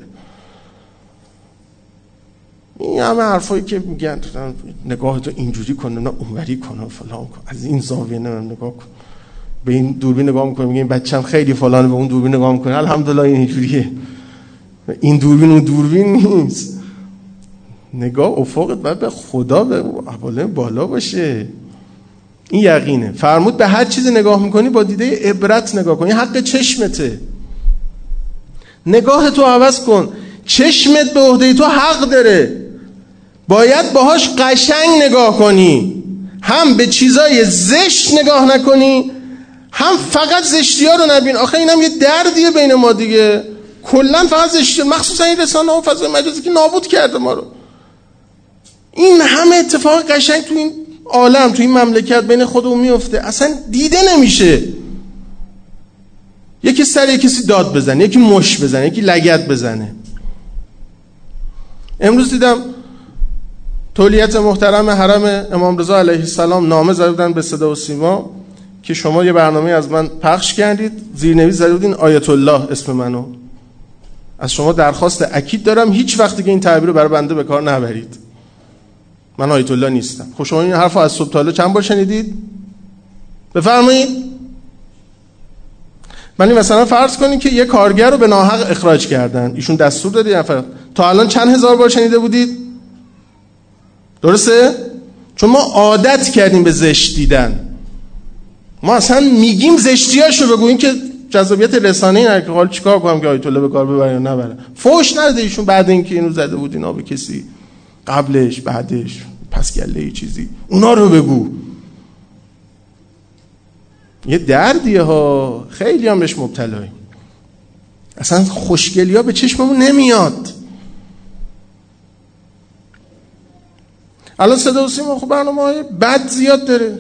این همه حرفایی که میگن نگاهتو اینجوری کن، نه اونوری کن و فلان کن، از این زاویه نگاه کن، به این دوربین نگاه میکنه میگه این بچه‌م خیلی فلانه، به اون دوربین نگاه میکنه الحمدلله این اینجوریه. این دوربین اون دوربین نیست. نگاه افقت باید به خدا به بالا باشه. این یقینه. فرمود به هر چیز نگاه میکنی با دیده عبرت نگاه کن. این حق چشمته. نگاه تو عوض کن. چشمت به عهده تو حق داره، باید باهاش قشنگ نگاه کنی، هم به چیزای زشت نگاه نکنی، هم فقط زشتی ها رو نبین. آخه اینم یه دردیه بین ما دیگه، کلا فقط زشتی، مخصوصا این رسانه ها و فضای مجازی که نابود کرده ما رو. این همه اتفاق قشنگ تو این عالم، تو این مملکت بین خودمون میفته، اصلا دیده نمیشه. یکی سر یکی داد بزنه، یکی مش بزنه، یکی لگد بزنه. امروز دیدم تولیت محترم حرم امام رضا علیه السلام نامه زده بودن به صدا و سیما که شما یه برنامه از من پخش کردید، زیرنویس زده بودین آیت الله اسم منو. از شما درخواست اکید دارم هیچ وقتی که این تعبیر رو برای بنده به کار نبرید. من آیت الله نیستم. خب شما این حرفو از صبح تا حالا چند بار شنیدید؟ بفرمایید. من مثلا فرض کنید که یه کارگر رو به ناحق اخراج کردن، ایشون دستور داده یا فرض تا الان چند هزار بار شنیده بودید؟ درسته؟ چون ما عادت کردیم به زشت دیدن. ما اصلا میگیم زشتیاشو بگوین که جذابیت رسانه‌ای نداره که حالا چیکار کنم که آیت الله به کار ببره یا نبره. فوش نده ایشون بعد اینکه اینو زده بود اینا به کسی، قبلش بعدش پس گله چیزی، اونا رو بگو. یه دردیه ها، خیلی هم بهش مبتلاییم. اصلا خوشگلی ها به چشممون نمیاد. الان صدا و سیما خب برنامه‌های بد زیاد داره.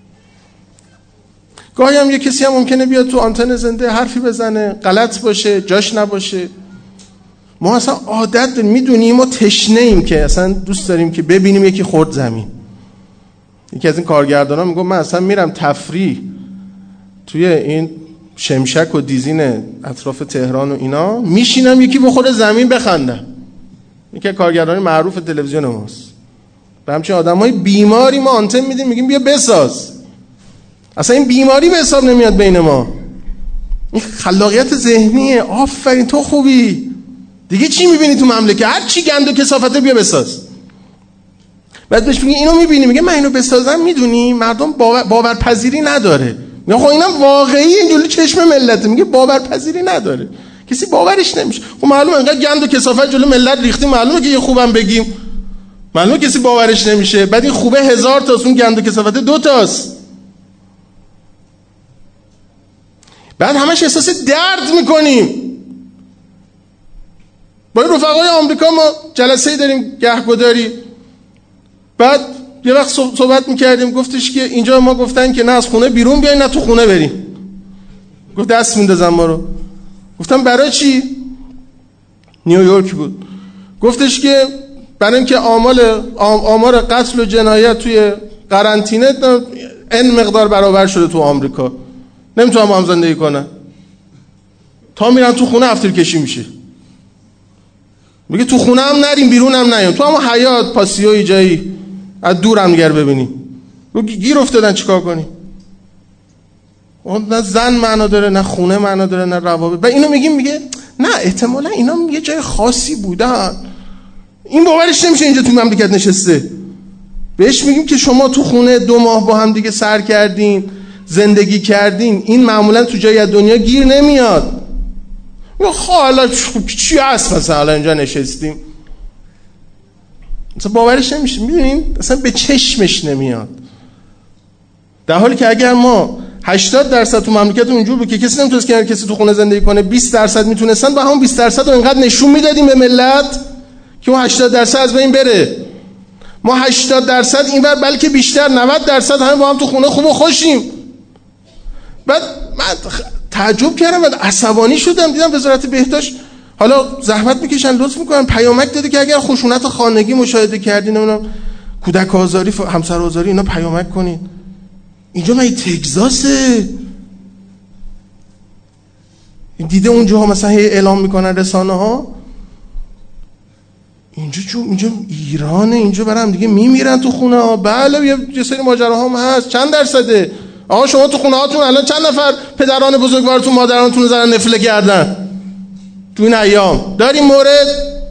گاهی هم یه کسی هم ممکنه بیاد تو آنتن زنده حرفی بزنه، غلط باشه، جاش نباشه. ما اصلا عادت داریم، میدونیم ما تشنه ایم که اصلا دوست داریم که ببینیم یکی خورد زمین. یکی از این کارگردانا میگه من اصلا میرم تفریح توی این شمشک و دیزین اطراف تهران و اینا، میشینم یکی بخوره زمین بخندم. یکی از کارگردانای معروف تلویزیون ماست. به همچین آدمای بیماری ما آنتن میدیم، میگیم بیا بساز. اصلا این بیماری به حساب نمیاد بین ما. این خلاقیت ذهنیه. آفرین تو خوبی. دیگه چی میبینی تو مملکت؟ هر چی گند و کثافته بیا بساز. بعد بهش میگه اینو میبینی، میگه من اینو بسازم. میدونی مردم باورپذیری نداره. میگه خب اینم واقعی اینجوری چشم ملت، میگه باورپذیری نداره، کسی باورش نمیشه. خب معلومه انقدر گند و کثافت جلو ملت ریختیم، معلومه که یه خوبم بگیم، معلومه کسی باورش نمیشه. بعد این خوبه 1000 تاست، اون گند و کثافت 2 تاست. بعد همش احساس درد میکنیم. با رفقای آمریکا ما جلسه‌ای داریم گهگداری، بعد یه وقت صحبت میکردیم، گفتش که اینجا ما گفتن که نه از خونه بیرون بیاین نه تو خونه بریم. گفت دست میندازم ما رو. گفتم برای چی؟ نیویورک بود. گفتش که برای اینکه آمار قتل و جنایت توی قرنطینه این مقدار برابر شده تو آمریکا، نمیتونم با هم زندگی کنن، تا میرن تو خونه افتر کشی میشه. میگه تو خونه هم نریم بیرون هم نیام، تو هم حیات پاسیوی جایی از دور هم دیگر ببینیم. گیر افتادن چیکار کنیم؟ نه زن معنا داره، نه خونه معنا داره، نه روابط. و اینو میگیم، میگه نه احتمالا اینا یه جای خاصی بودن، این باورش نمیشه اینجا تو مملکت نشسته. بهش میگیم که شما تو خونه 2 ماه با هم دیگه سر کردین، زندگی کردین، این معمولا تو جای از دنیا گیر نمیاد. یا حالا چی هست مثلا اینجا نشستیم، مثلا باورش نمیشه. میدونین اصلا به چشمش نمیاد. در حالی که اگر ما 80% تو مملکت اونجور بود که کسی نمیتونست که کسی تو خونه زندگی کنه، 20% میتونستن، با همون 20% رو اینقدر نشون میدادیم به ملت که اون 80% از بین بره. ما 80% اینور بلکه بیشتر 90% همه با هم تو خونه خوب و خوشیم. بعد من تعجب کردم و عصبانی شدم، دیدم وزارت بهداشت حالا زحمت میکشن، لطف میکنن، پیامک داده که اگر خشونت خانگی مشاهده کردین، نمیدونم کودک آزاری، همسر آزاری، اینا پیامک کنین. اینجا مگه تگزاسه؟ دیده اونجاها مثلا هی اعلام میکنن رسانه ها، اینجا ایرانه، اینجا برام دیگه میمیرن تو خونه ها. بله یه سری ماجراها هم هست. چند درصده؟ آقا شما تو خونه هاتون الان چند نفر پدران بزرگوارتون مادرانتون رو زدن نفله کردن تو این ایام؟ داریم مورد؟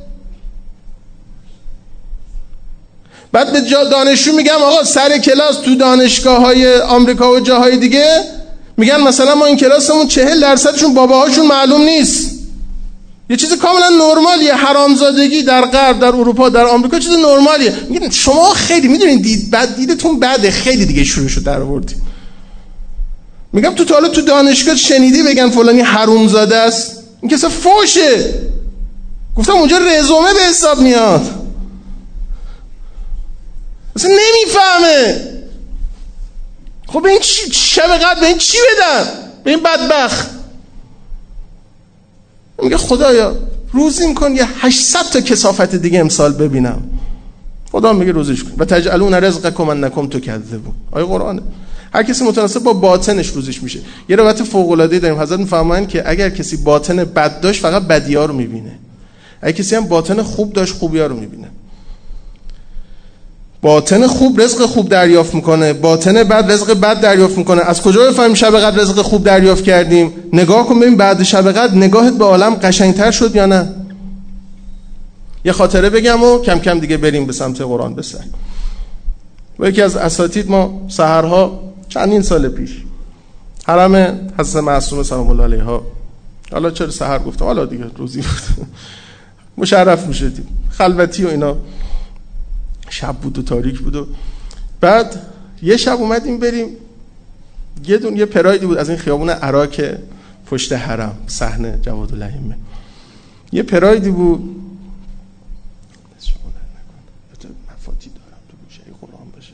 بعد به دانشجو میگم آقا سر کلاس تو دانشگاه‌های آمریکا و جاهای دیگه میگن مثلا ما این کلاسمون 40%شون باباهاشون معلوم نیست. یه چیز کاملا نرمالیه. حرامزادگی در غرب، در اروپا، در آمریکا چیز نرمالیه. میگن شما خیلی میدونید دیدتون بده، خیلی دیگه شروع شد در آوردید. میگم تو حالا تو دانشگاه شنیدی بگن فلانی حرومزاده است؟ این که اصلا فوشه. گفتم اونجا رزومه به حساب میاد. اصلا نمیفهمه. خب به این شب قدر به این چی بدن؟ به این بدبخت. میگه خدایا روزیم کن یه 800 تا کثافت دیگه امسال ببینم. خدا میگه روزش کن. و تجعلون رزقکم انکم تکذبون. آیه قرآنه. هر کسی متناسب با باطنش روزش میشه. یه روایت فوق العاده داریم، حضرت میفرمایند که اگر کسی باطن بد داشت فقط بدی‌ها رو میبینه، اگر کسی هم باطن خوب داشت خوبی‌ها رو میبینه. باطن خوب رزق خوب دریافت میکنه، باطن بد رزق بد دریافت میکنه. از کجا بفهمیم شب قدر رزق خوب دریافت کردیم؟ نگاه کن ببین بعد شب قدر نگاهت به عالم قشنگتر شد یا نه. یه خاطره بگم و کم کم دیگه بریم به سمت قرآن بسر. و یکی از اساتید ما سحرها چندین سال پیش حرم حضرت معصومه سلام الله علیها، حالا چرا سحر گفتم، حالا دیگه روزی بود مشرف میشدیم، خلوتی و اینا، شب بود و تاریک بود. و بعد یه شب اومدیم بریم یه پرایدی بود از این خیابون عراق پشت حرم، صحن جوادالائمه، یه پرایدی بود. مفاتی دارم تو گوشه قرآن باشه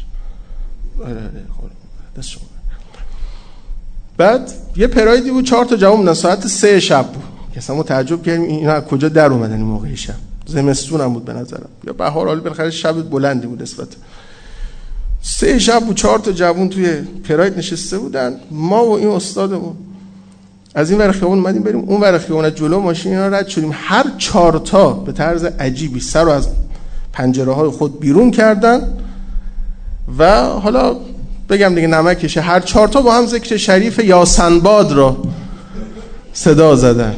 دست شما. بعد یه پرایدی بود 4 تا جوان بودن، ساعت 3 شب بود که اصلا ما تعجب کردیم اینا از کجا در اومدن این موقع شب. زمستون هم بود به نظرم یا بهار، حالا بالاخره شب بلندی بود نسبت. 3 شب بود 4 تا جوان توی پراید نشسته بودن، ما و این استادمون از این ور خیابون اومدیم بریم اون ور خیابون، از جلو ماشین اینا رد شدیم، هر 4 تا به طرز عجیبی سر رو از پنجره‌های خود بیرون کردن و حالا بگم دیگه نمکشه، هر 4 تا با هم ذکر شریف یاسنباد را صدا زدن.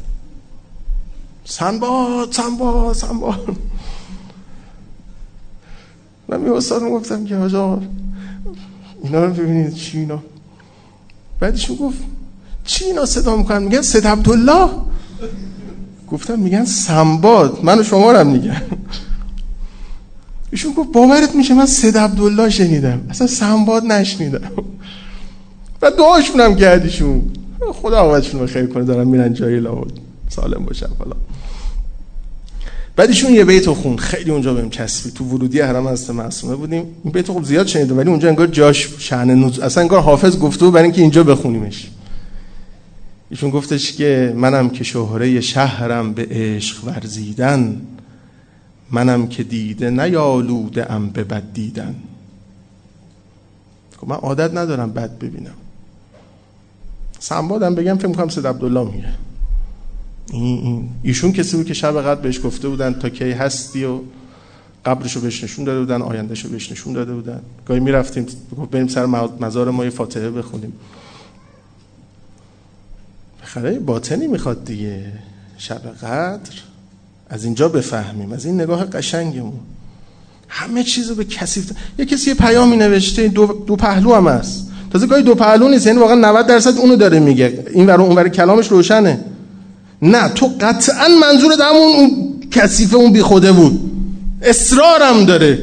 سنباد سنباد سنباد. من می استادم گفتم که آقا اینا رو ببینید چی اینا. بعدشون گفت چی اینا صدا میکنن؟ میگن سید عبدالله. گفتم میگن سنباد، من و شما رو هم میگن. ایشون گفت باورت میشه من سید عبدالله شنیدم اصلا سنباد نشنیدم. و دعاشون هم کردیشون، خدا عوضشون رو خیر کنه، دارن میرن جایی لاود سالم باشن فلان. بعدشون یه بیت خون خیلی اونجا بهم چسبید، تو ورودی حرم حضرت معصومه بودیم. این بیت خوب زیاد شنیدم ولی اونجا انگار جاش شأن نزول، اصلا انگار حافظ گفته برای اینکه اینجا بخونیمش. ایشون گفتش که منم که شهره شهرم به عشق ورزیدن، منم که دیده نیالوده ام به بد دیدن. من عادت ندارم بد ببینم. سنبادم بگم فکر می‌کنم سید عبدالله میگه. ایشون کسی بود که شب قدر بهش گفته بودن تا کی هستی و قبرشو بهش نشون داده بودن، آیندهشو بهش نشون داده بودن. گاهی میرفتیم بریم سر مزار ما یه فاتحه بخونیم. بخره باطنی میخواد دیگه. شب قدر از اینجا بفهمیم، از این نگاه قشنگمون. همه چیزو به کثیف. یه کسی یه پیامی نوشته، دو پهلو هم هست. تازه گاهی دو پهلو نیست، یعنی واقعا 90% اونو داره میگه، این ور اون ور کلامش روشنه. نه تو قطعا منظورت همون اون کثیفه، اون بی خوده بود، اصرارم داره.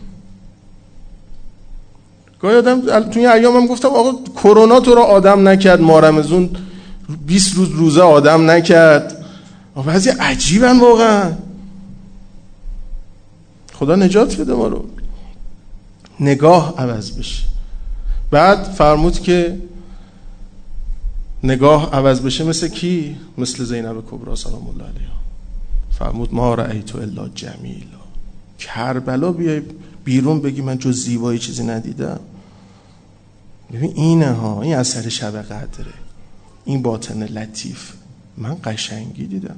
گاهی آدم توی ایامم گفتم آقا کرونا تو رو آدم نکرد، ماه رمضان 20 روز روزه آدم نکرد. بعضی عجیبن واقعا. خدا نجات بده ما رو. نگاه عوض بشه. بعد فرمود که نگاه عوض بشه مثل کی؟ مثل زینب کبرا سلام الله علیها. فرمود ما رأیت الا جمیلا. کربلا بیای بیرون بگی من جز زیبایی چیزی ندیدم. ببین اینه ها، این اثر شب قدره، این باطن لطیف. من قشنگی دیدم.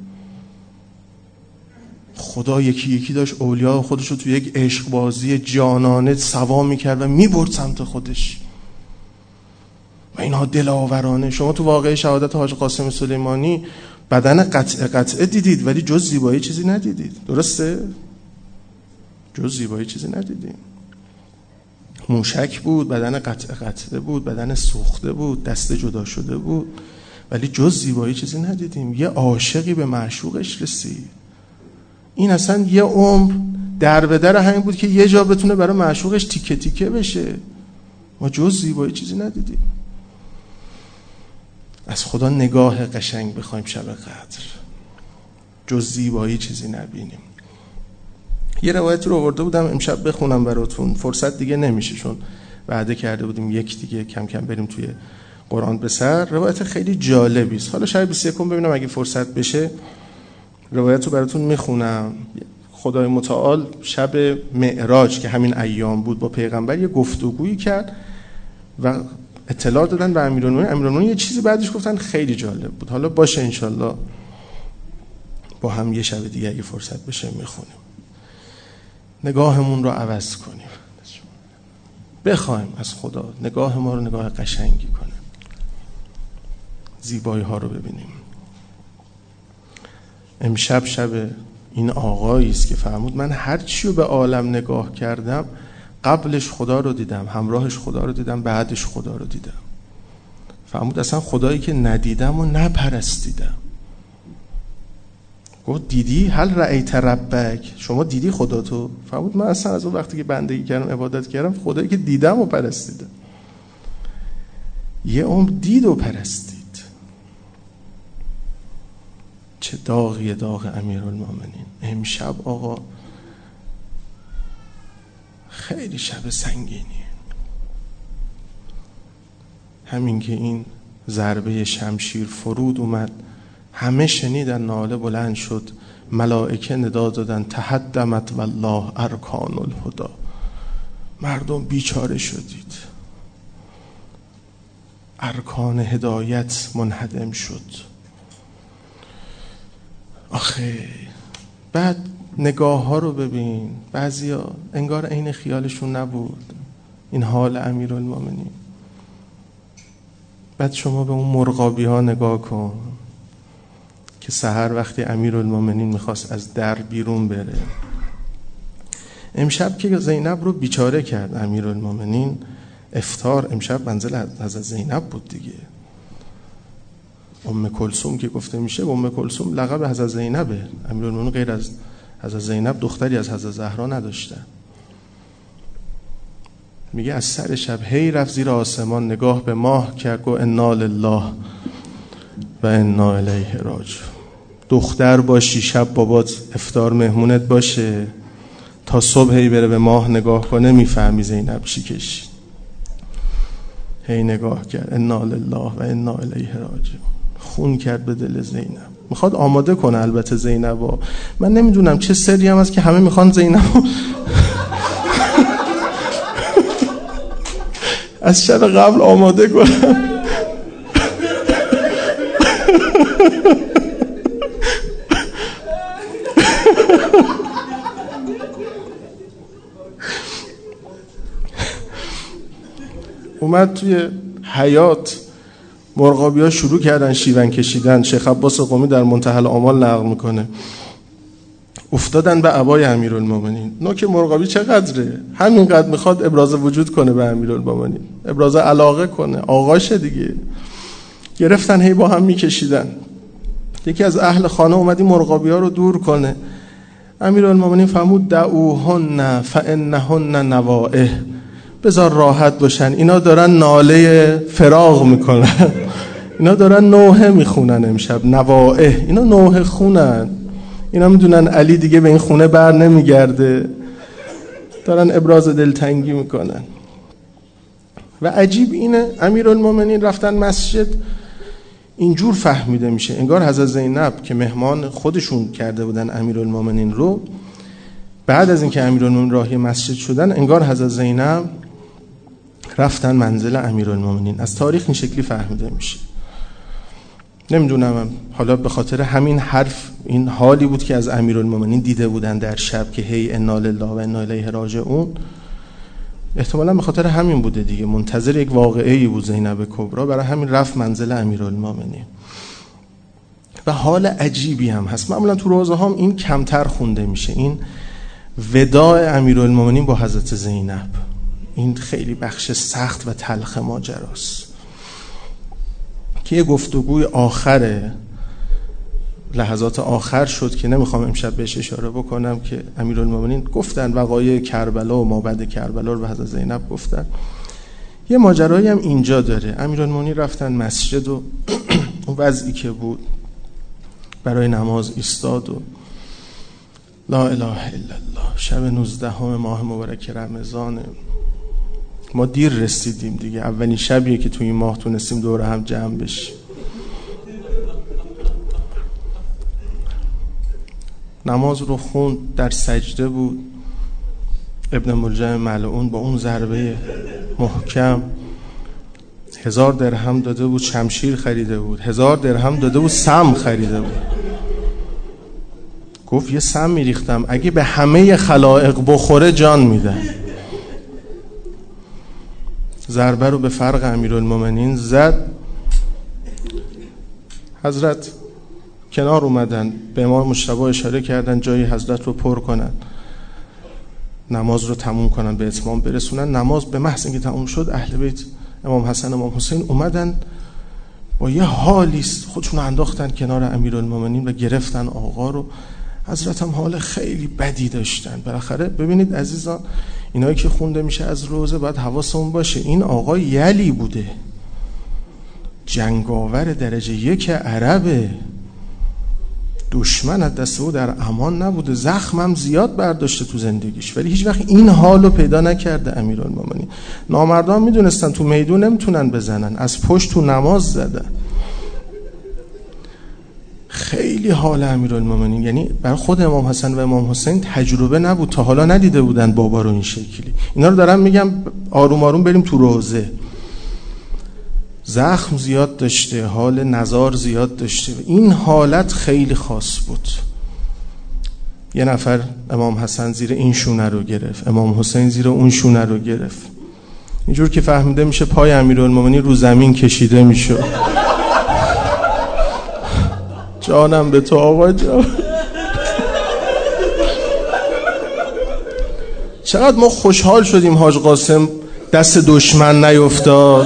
خدا یکی یکی داشت اولیاء خودش رو تو یک عشق بازی جانانه سوا میکرد و میبرد سمت خودش و اینها دلاورانه. شما تو واقعه شهادت حاج قاسم سلیمانی بدن قطعه دیدید ولی جز زیبایی چیزی ندیدید. درسته؟ جز زیبایی چیزی ندیدید. موشک بود، بدن قطعه بود، بدن سوخته بود، دست جدا شده بود، ولی جز زیبایی چیزی ندیدیم. یه عاشقی به معشوقش رسید. این اصلا یه عمر در به در همین بود که یه جا بتونه برای معشوقش تیکه تیکه بشه. ما جز زیبایی چیزی ندیدیم. از خدا نگاه قشنگ بخوایم شب قدر، جز زیبایی چیزی نبینیم. یه روایتی رو آورده بودم امشب بخونم براتون، فرصت دیگه نمیشه چون وعده کرده بودیم یک دیگه کم کم بریم توی قرآن به سر. روایت خیلی جالبی است. حالا شاید 21 ببینم اگه فرصت بشه روایت رو براتون میخونم. خدای متعال شب معراج که همین ایام بود با پیغمبر یه گفتگویی کرد و اطلاع دادن به امیرالمومنین یه چیزی بعدش گفتن خیلی جالب بود. حالا باشه انشالله با هم یه شب دیگه اگه فرصت بشه میخونیم. نگاهمون رو عوض کنیم، بخوایم از خدا نگاه ما رو نگاه قشنگی کنه، زیبایی ها رو ببینیم. امشب شب این آقایی است که فرمود من هر چی رو به عالم نگاه کردم قبلش خدا رو دیدم، همراهش خدا رو دیدم، بعدش خدا رو دیدم. فرمود اصلا خدایی که ندیدم و نپرستیدم. گفت دیدی؟ هل رأیت ربک؟ شما دیدی خدا تو؟ فرمود من اصلا از اون وقتی که بندگی کردم عبادت کردم خدایی که دیدم و پرستیدم. یه عمر دید و پرستید. چه داغی داغ امیرالمومنین. امشب آقا خیلی شب سنگینی. همین که این ضربه شمشیر فرود اومد همه شنیدن، ناله بلند شد، ملائکه ندا دادن تهدمت والله ارکان الهدی. مردم بیچاره شدید، ارکان هدایت منهدم شد. آخه بعد نگاه ها رو ببین، بعضیا انگار عین خیالشون نبود این حال امیرالمومنین. بعد شما به اون مرغابی ها نگاه کن که سحر وقتی امیرالمومنین میخواست از در بیرون بره، امشب که زینب رو بیچاره کرد امیرالمومنین، افطار امشب منزل حضرت زینب بود دیگه. ام کلثوم که گفته میشه، ام کلثوم لقب حضرت زینبه. امیرالمومنین غیر از حضرت زینب دختری از حضرت زهرا نداشتن. میگه از سر شب هی رفت زیر آسمان نگاه به ماه کرد و انا لله و انا الیه راجعون. دختر باشی شب بابات افطار مهمونت باشه تا صبح هی بره به ماه نگاه کنه، میفهمی زینب چی کشید. هی نگاه کرد انا لله و انا الیه راجعون. خون کرد به دل زینب. میخواد آماده کنه البته زینبو. من نمیدونم چه سری هم هست که همه میخوان زینبو از شب قبل آماده کنم. اومد توی حیات، مرغابی ها شروع کردن شیون کشیدن. شیخ عباس قمی در منتهى الآمال نقل میکنه افتادن به عبای امیرالمومنین. نوک مرغابی چقدره؟ همینقدر میخواد ابراز وجود کنه به امیرالمومنین، ابراز علاقه کنه، آقاشه دیگه. گرفتن هی با هم میکشیدن. یکی از اهل خانه اومد این مرغابی ها رو دور کنه. امیرالمومنین فرمود دعوهن فانهن نوائح، بذار راحت باشن، اینا دارن ناله فراق میکنن، اینا دارن نوحه میخونن امشب. نوائح، اینا نوحه خونن، اینا میدونن علی دیگه به این خونه بر نمیگرده. دارن ابراز دلتنگی میکنن. و عجیب اینه امیرالمومنین رفتن مسجد، اینجور فهمیده میشه انگار حضرت زینب که مهمان خودشون کرده بودن امیرالمومنین رو، بعد از اینکه امیرالمومنین راهی مسجد شدن انگار حضرت زینب رفتن منزل امیرالمومنین. از تاریخ این شکلی فهمیده میشه. نمیدونم حالا به خاطر همین حرف این حالی بود که از امیرالمومنین دیده بودن در شب که هی انا لله و انا الیه راجعون، احتمالاً به خاطر همین بوده دیگه، منتظر یک واقعه‌ای بود زینب کبرا، برای همین رفت منزل امیرالمومنین. و حال عجیبی هم هست، معمولا تو روزه هم این کمتر خونده میشه، این وداع امیرالمومنین با حضرت زینب، این خیلی بخش سخت و تلخ ماجراست که یه گفتگوی آخره، لحظات آخر شد که نمیخوام امشب بهش اشاره بکنم، که امیرالمومنین گفتن وقایع کربلا و ما بعد کربلا رو به حضرت زینب گفتن. یه ماجرایی هم اینجا داره. امیرالمومنین رفتن مسجد و اون وضعی که بود برای نماز ایستاد و لا اله الا الله، شب 19 ماه مبارک رمضان، ما دیر رسیدیم دیگه، اولین شبیه که توی این ماه تونستیم دور هم جمع بشیم. نماز رو خوند، در سجده بود. ابن ملجم ملعون با اون ضربه محکم 1000 درهم داده بود، شمشیر خریده بود، 1000 درهم داده بود، سم خریده بود. گفت یه سم میریختم اگه به همه خلائق بخوره جان میده. ضربه رو به فرق امیرالمومنین زد. حضرت کنار اومدن، به امام مجتبی اشاره کردن جای حضرت رو پر کنن، نماز رو تموم کنن، به اتمام برسونن. نماز به محض اینکه تموم شد، اهل بیت امام حسن امام حسین اومدن با یه حالی خودشون رو انداختن کنار امیرالمومنین و گرفتن آقا رو. حضرت هم حال خیلی بدی داشتن. بالاخره ببینید عزیزان، اینایی که خونده میشه از روزه باید حواسمون باشه، این آقا یلی بوده، جنگاور درجه 1 عربه، دشمن از دست او در امان نبوده، زخمم زیاد برداشته تو زندگیش، ولی هیچ وقت این حالو پیدا نکرده امیرالمومنین. نامردان میدونستن تو میدون نمیتونن بزنن، از پشت تو نماز زدن. خیلی حال امیرالمومنین، یعنی برای خود امام حسن و امام حسین تجربه نبود، تا حالا ندیده بودن بابا رو این شکلی. اینا رو دارم میگم آروم آروم بریم تو روزه. زخم زیاد داشته، حال نزار زیاد داشته، این حالت خیلی خاص بود. یه نفر امام حسن زیر این شونه رو گرفت، امام حسین زیر اون شونه رو گرفت، اینجور که فهمیده میشه پای امیرالمومنین رو زمین کشیده میشه. جانم به تو آقا جان. چقدر ما خوشحال شدیم حاج قاسم دست دشمن نیفتاد،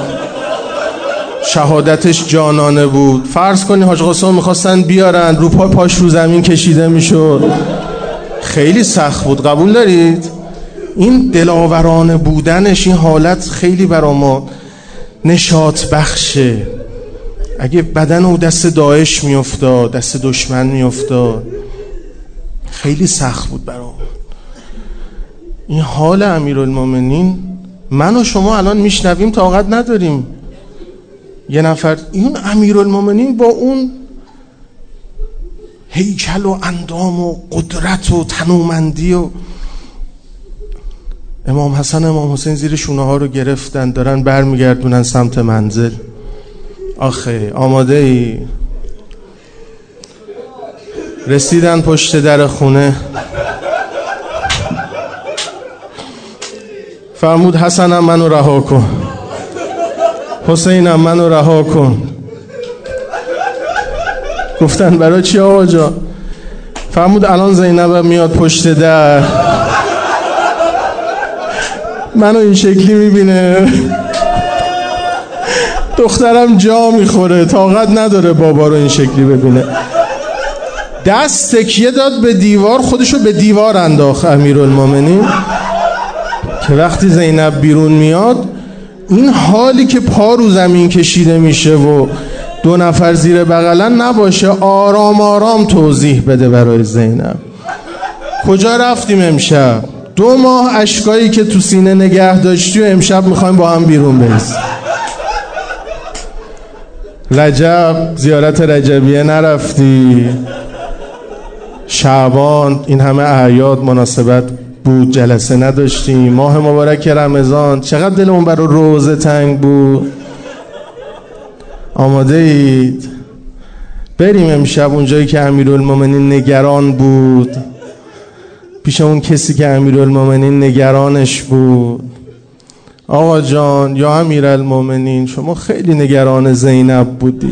شهادتش جانانه بود. فرض کنی حاج قاسم میخواستن بیارن رو پاش رو زمین کشیده میشد، خیلی سخت بود. قبول دارید؟ این دلاورانه بودنش، این حالت خیلی برا ما نشاط بخشه. اگه بدن او دست داعش میافتاد، دست دشمن میافتاد، خیلی سخت بود برام. این حال امیرالمومنین من و شما الان میشنویم طاقت نداریم. یه نفر این امیرالمومنین با اون هیکل و اندام و قدرت و تنومندی و امام حسن امام حسین زیر شونه ها رو گرفتن، دارن برمیگردونن سمت منزل. آخه آماده ای؟ رسیدن پشت در خونه، فرمود حسنم منو رها کن، حسینم منو رها کن. گفتن برای چی آقا جان؟ فرمود الان زینب میاد پشت در، منو این شکلی میبینه، دخترم جا میخوره، طاقت نداره بابا رو این شکلی ببینه. دست تکیه داد به دیوار، خودشو به دیوار انداخت امیرالمومنین که وقتی زینب بیرون میاد این حالی که پا رو زمین کشیده میشه و 2 نفر زیر بغلن نباشه، آرام آرام توضیح بده برای زینب. کجا رفتیم امشب؟ 2 ماه اشکایی که تو سینه نگه داشتی و امشب میخوایم با هم بیرون بریزیم. رجب زیارت رجبیه نرفتی، شعبان این همه اعیاد مناسبت بود جلسه نداشتیم، ماه مبارک رمضان چقدر دلمون برای روزه تنگ بود. آماده اید بریم امشب اونجایی که امیرالمومنین نگران بود، پیش اون کسی که امیرالمومنین نگرانش بود. آقا جان یا امیرالمومنین شما خیلی نگران زینب بودی،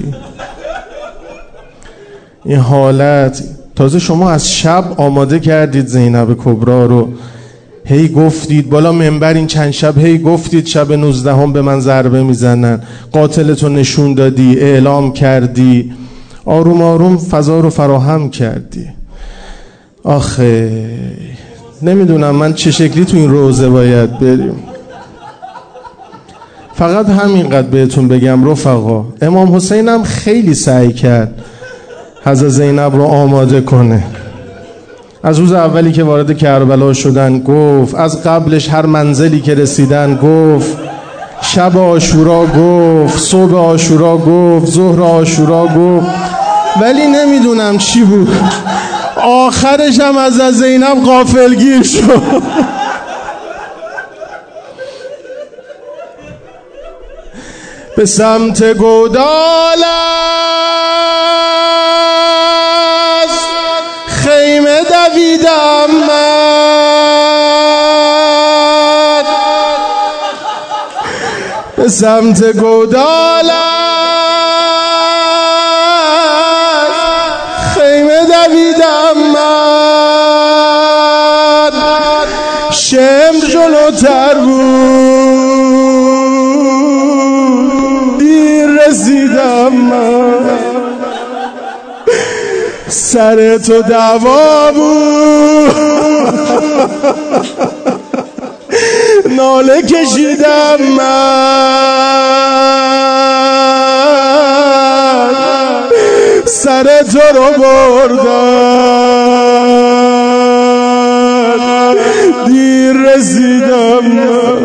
این حالت تازه شما از شب آماده کردید زینب کبرا رو، هی گفتید بالا منبر این چند شب، هی گفتید شب 19 به من ضربه میزنن، قاتلتو نشون دادی، اعلام کردی، آروم آروم فضا رو فراهم کردی. آخه نمیدونم من چه شکلی تو این روزه باید بریم. فقط همینقدر بهتون بگم رفقا، امام حسین هم خیلی سعی کرد حضرت زینب رو آماده کنه. از روز اولی که وارد کربلا شدن گفت، از قبلش هر منزلی که رسیدن گفت، شب عاشورا گفت، صبح عاشورا گفت، ظهر عاشورا گفت، ولی نمیدونم چی بود آخرش هم از زینب غافلگیر شد. به سمت گودال از خیمه دویدم من، به سمت گودال از خیمه دویدم من، شمر جلوتر بود دیر رسیدم من، سر تو دعوا بود ناله کشیدم من، سر تو رو بردن دیر رسیدم من.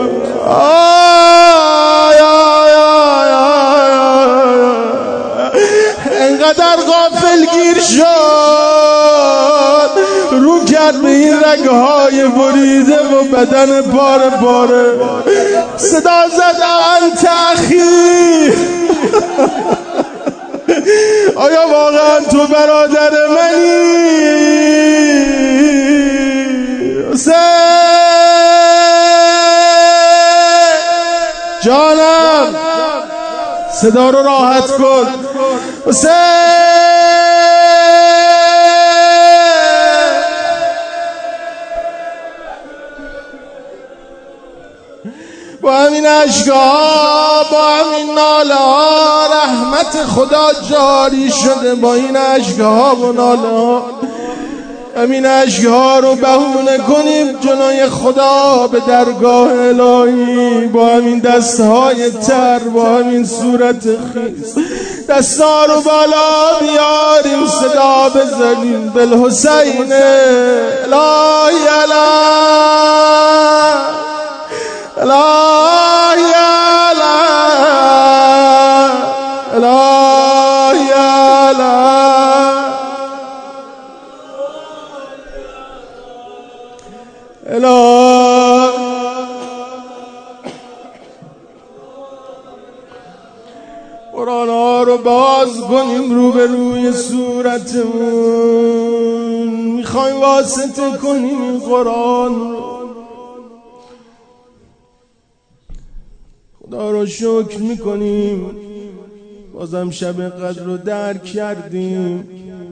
انقدر غافلگیر شد رو کرد به این رگهای بریده و بدن پاره پاره، صدا زد انت اخی، آیا واقعا تو برادر منی؟ حسین جانم صدا رو راحت کن. حسین با همین اشک‌ها، با همین ناله ها رحمت خدا جاری شده. با این اشک‌ها و ناله ها، همین اشک‌ها رو بهونه کنیم جلوی خدا به درگاه الهی. با همین دستهای تر، با همین صورت خیس، دستا رو بالا بیاریم، صدا بزنیم بالحسین الهی الهی الهی الهی. قرآن ها رو باز کنیم روبروی صورتمون، میخوایم واسطه کنیم قرآن رو. خدا رو شکر میکنیم بازم شب قدر رو درک کردیم.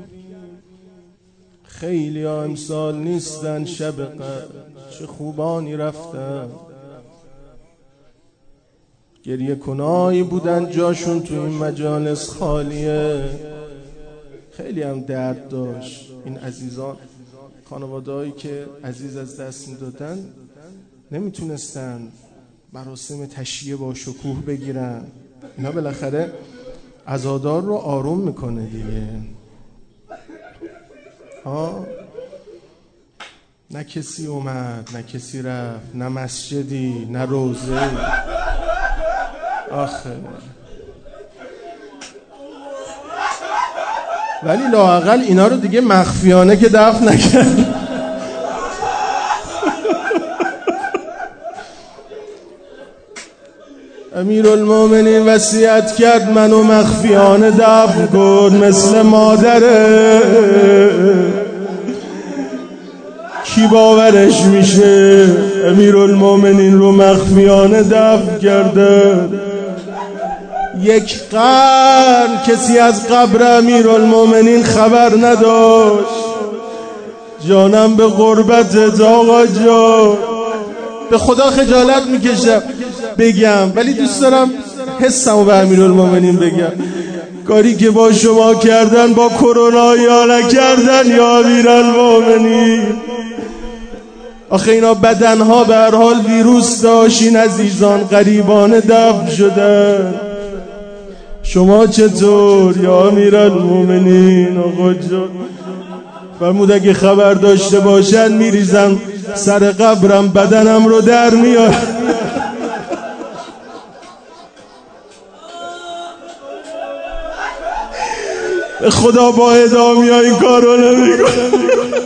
خیلی ها امسال نیستن شب قدر، چه خوبانی رفتن، گریه کنایی بودن جاشون تو این مجالس خالیه. خیلی هم درد داشت این عزیزان، خانواده‌هایی که عزیز از دست میدادن نمیتونستن مراسم تشییع با شکوه بگیرن. اینا بالاخره عزادار رو آروم میکنه دیگه. نه کسی اومد نه کسی رفت، نه مسجدی نه روزه. آخه ولی لااقل اینا رو دیگه مخفیانه که دفن نکرد. امیرالمومنین وصیت کرد منو مخفیانه دفن کن مثل مادره. کی باورش میشه امیرالمومنین رو مخفیانه دفن کرده؟ 1 قرن کسی از قبر امیرالمومنین خبر نداشت. جانم به قربتت آقا جان، به خدا خجالت میکشم بگم ولی دوست دارم حسمو به امیرالمومنین بگم. کاری که با شما کردن با کرونا یا نکردن یا امیرالمومنین. آخه اینا بدنها به هر حال ویروس داشتین عزیزان، غریبانه دفن شدن. شما چطور یا امیرالمومنین؟ آقا جان فرمود اگه خبر داشته باشن میریزم سر قبرم بدنم رو در میار. به خدا با ادامی ها این کار رو نمیکنم.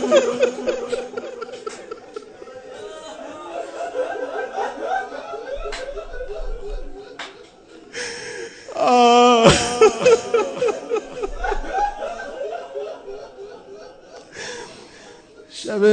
شب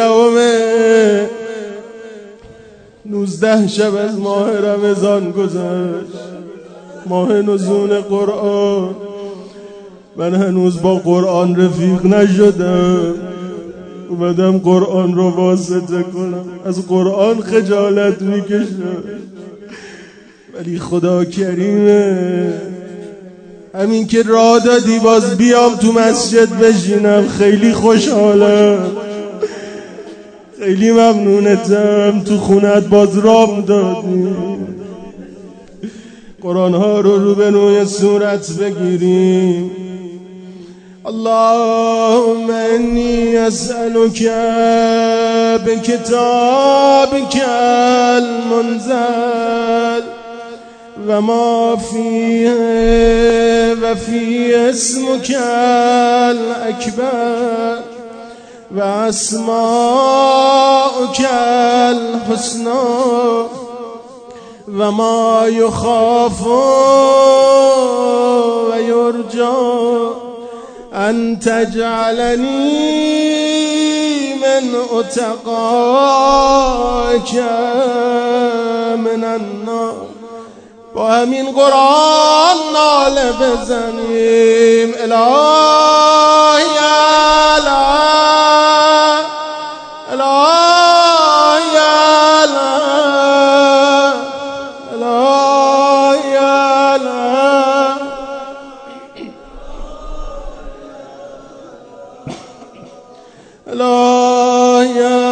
19 شب از ماه رمضان گذشت، ماه نزول قرآن. من هنوز با قرآن رفیق نشدم، اومدم قرآن رو واسطه کنم، از قرآن خجالت میکشم ولی خدا کریمه. همین که راه دادی باز بیام تو مسجد بشینم خیلی خوشحالم، خیلی ممنونتم. تو خونت باز رام دادی، قرآن ها رو به روی صورت بگیریم. اللهم انی اسألک بکتابک المنزل و ما فیه و فی اسمک الاکبر و اسماؤک الحسنى و ما یخاف و یرجى ان تجعلنی من اتقاک من النار. با همین قرآن ناله بزنیم الهی الهی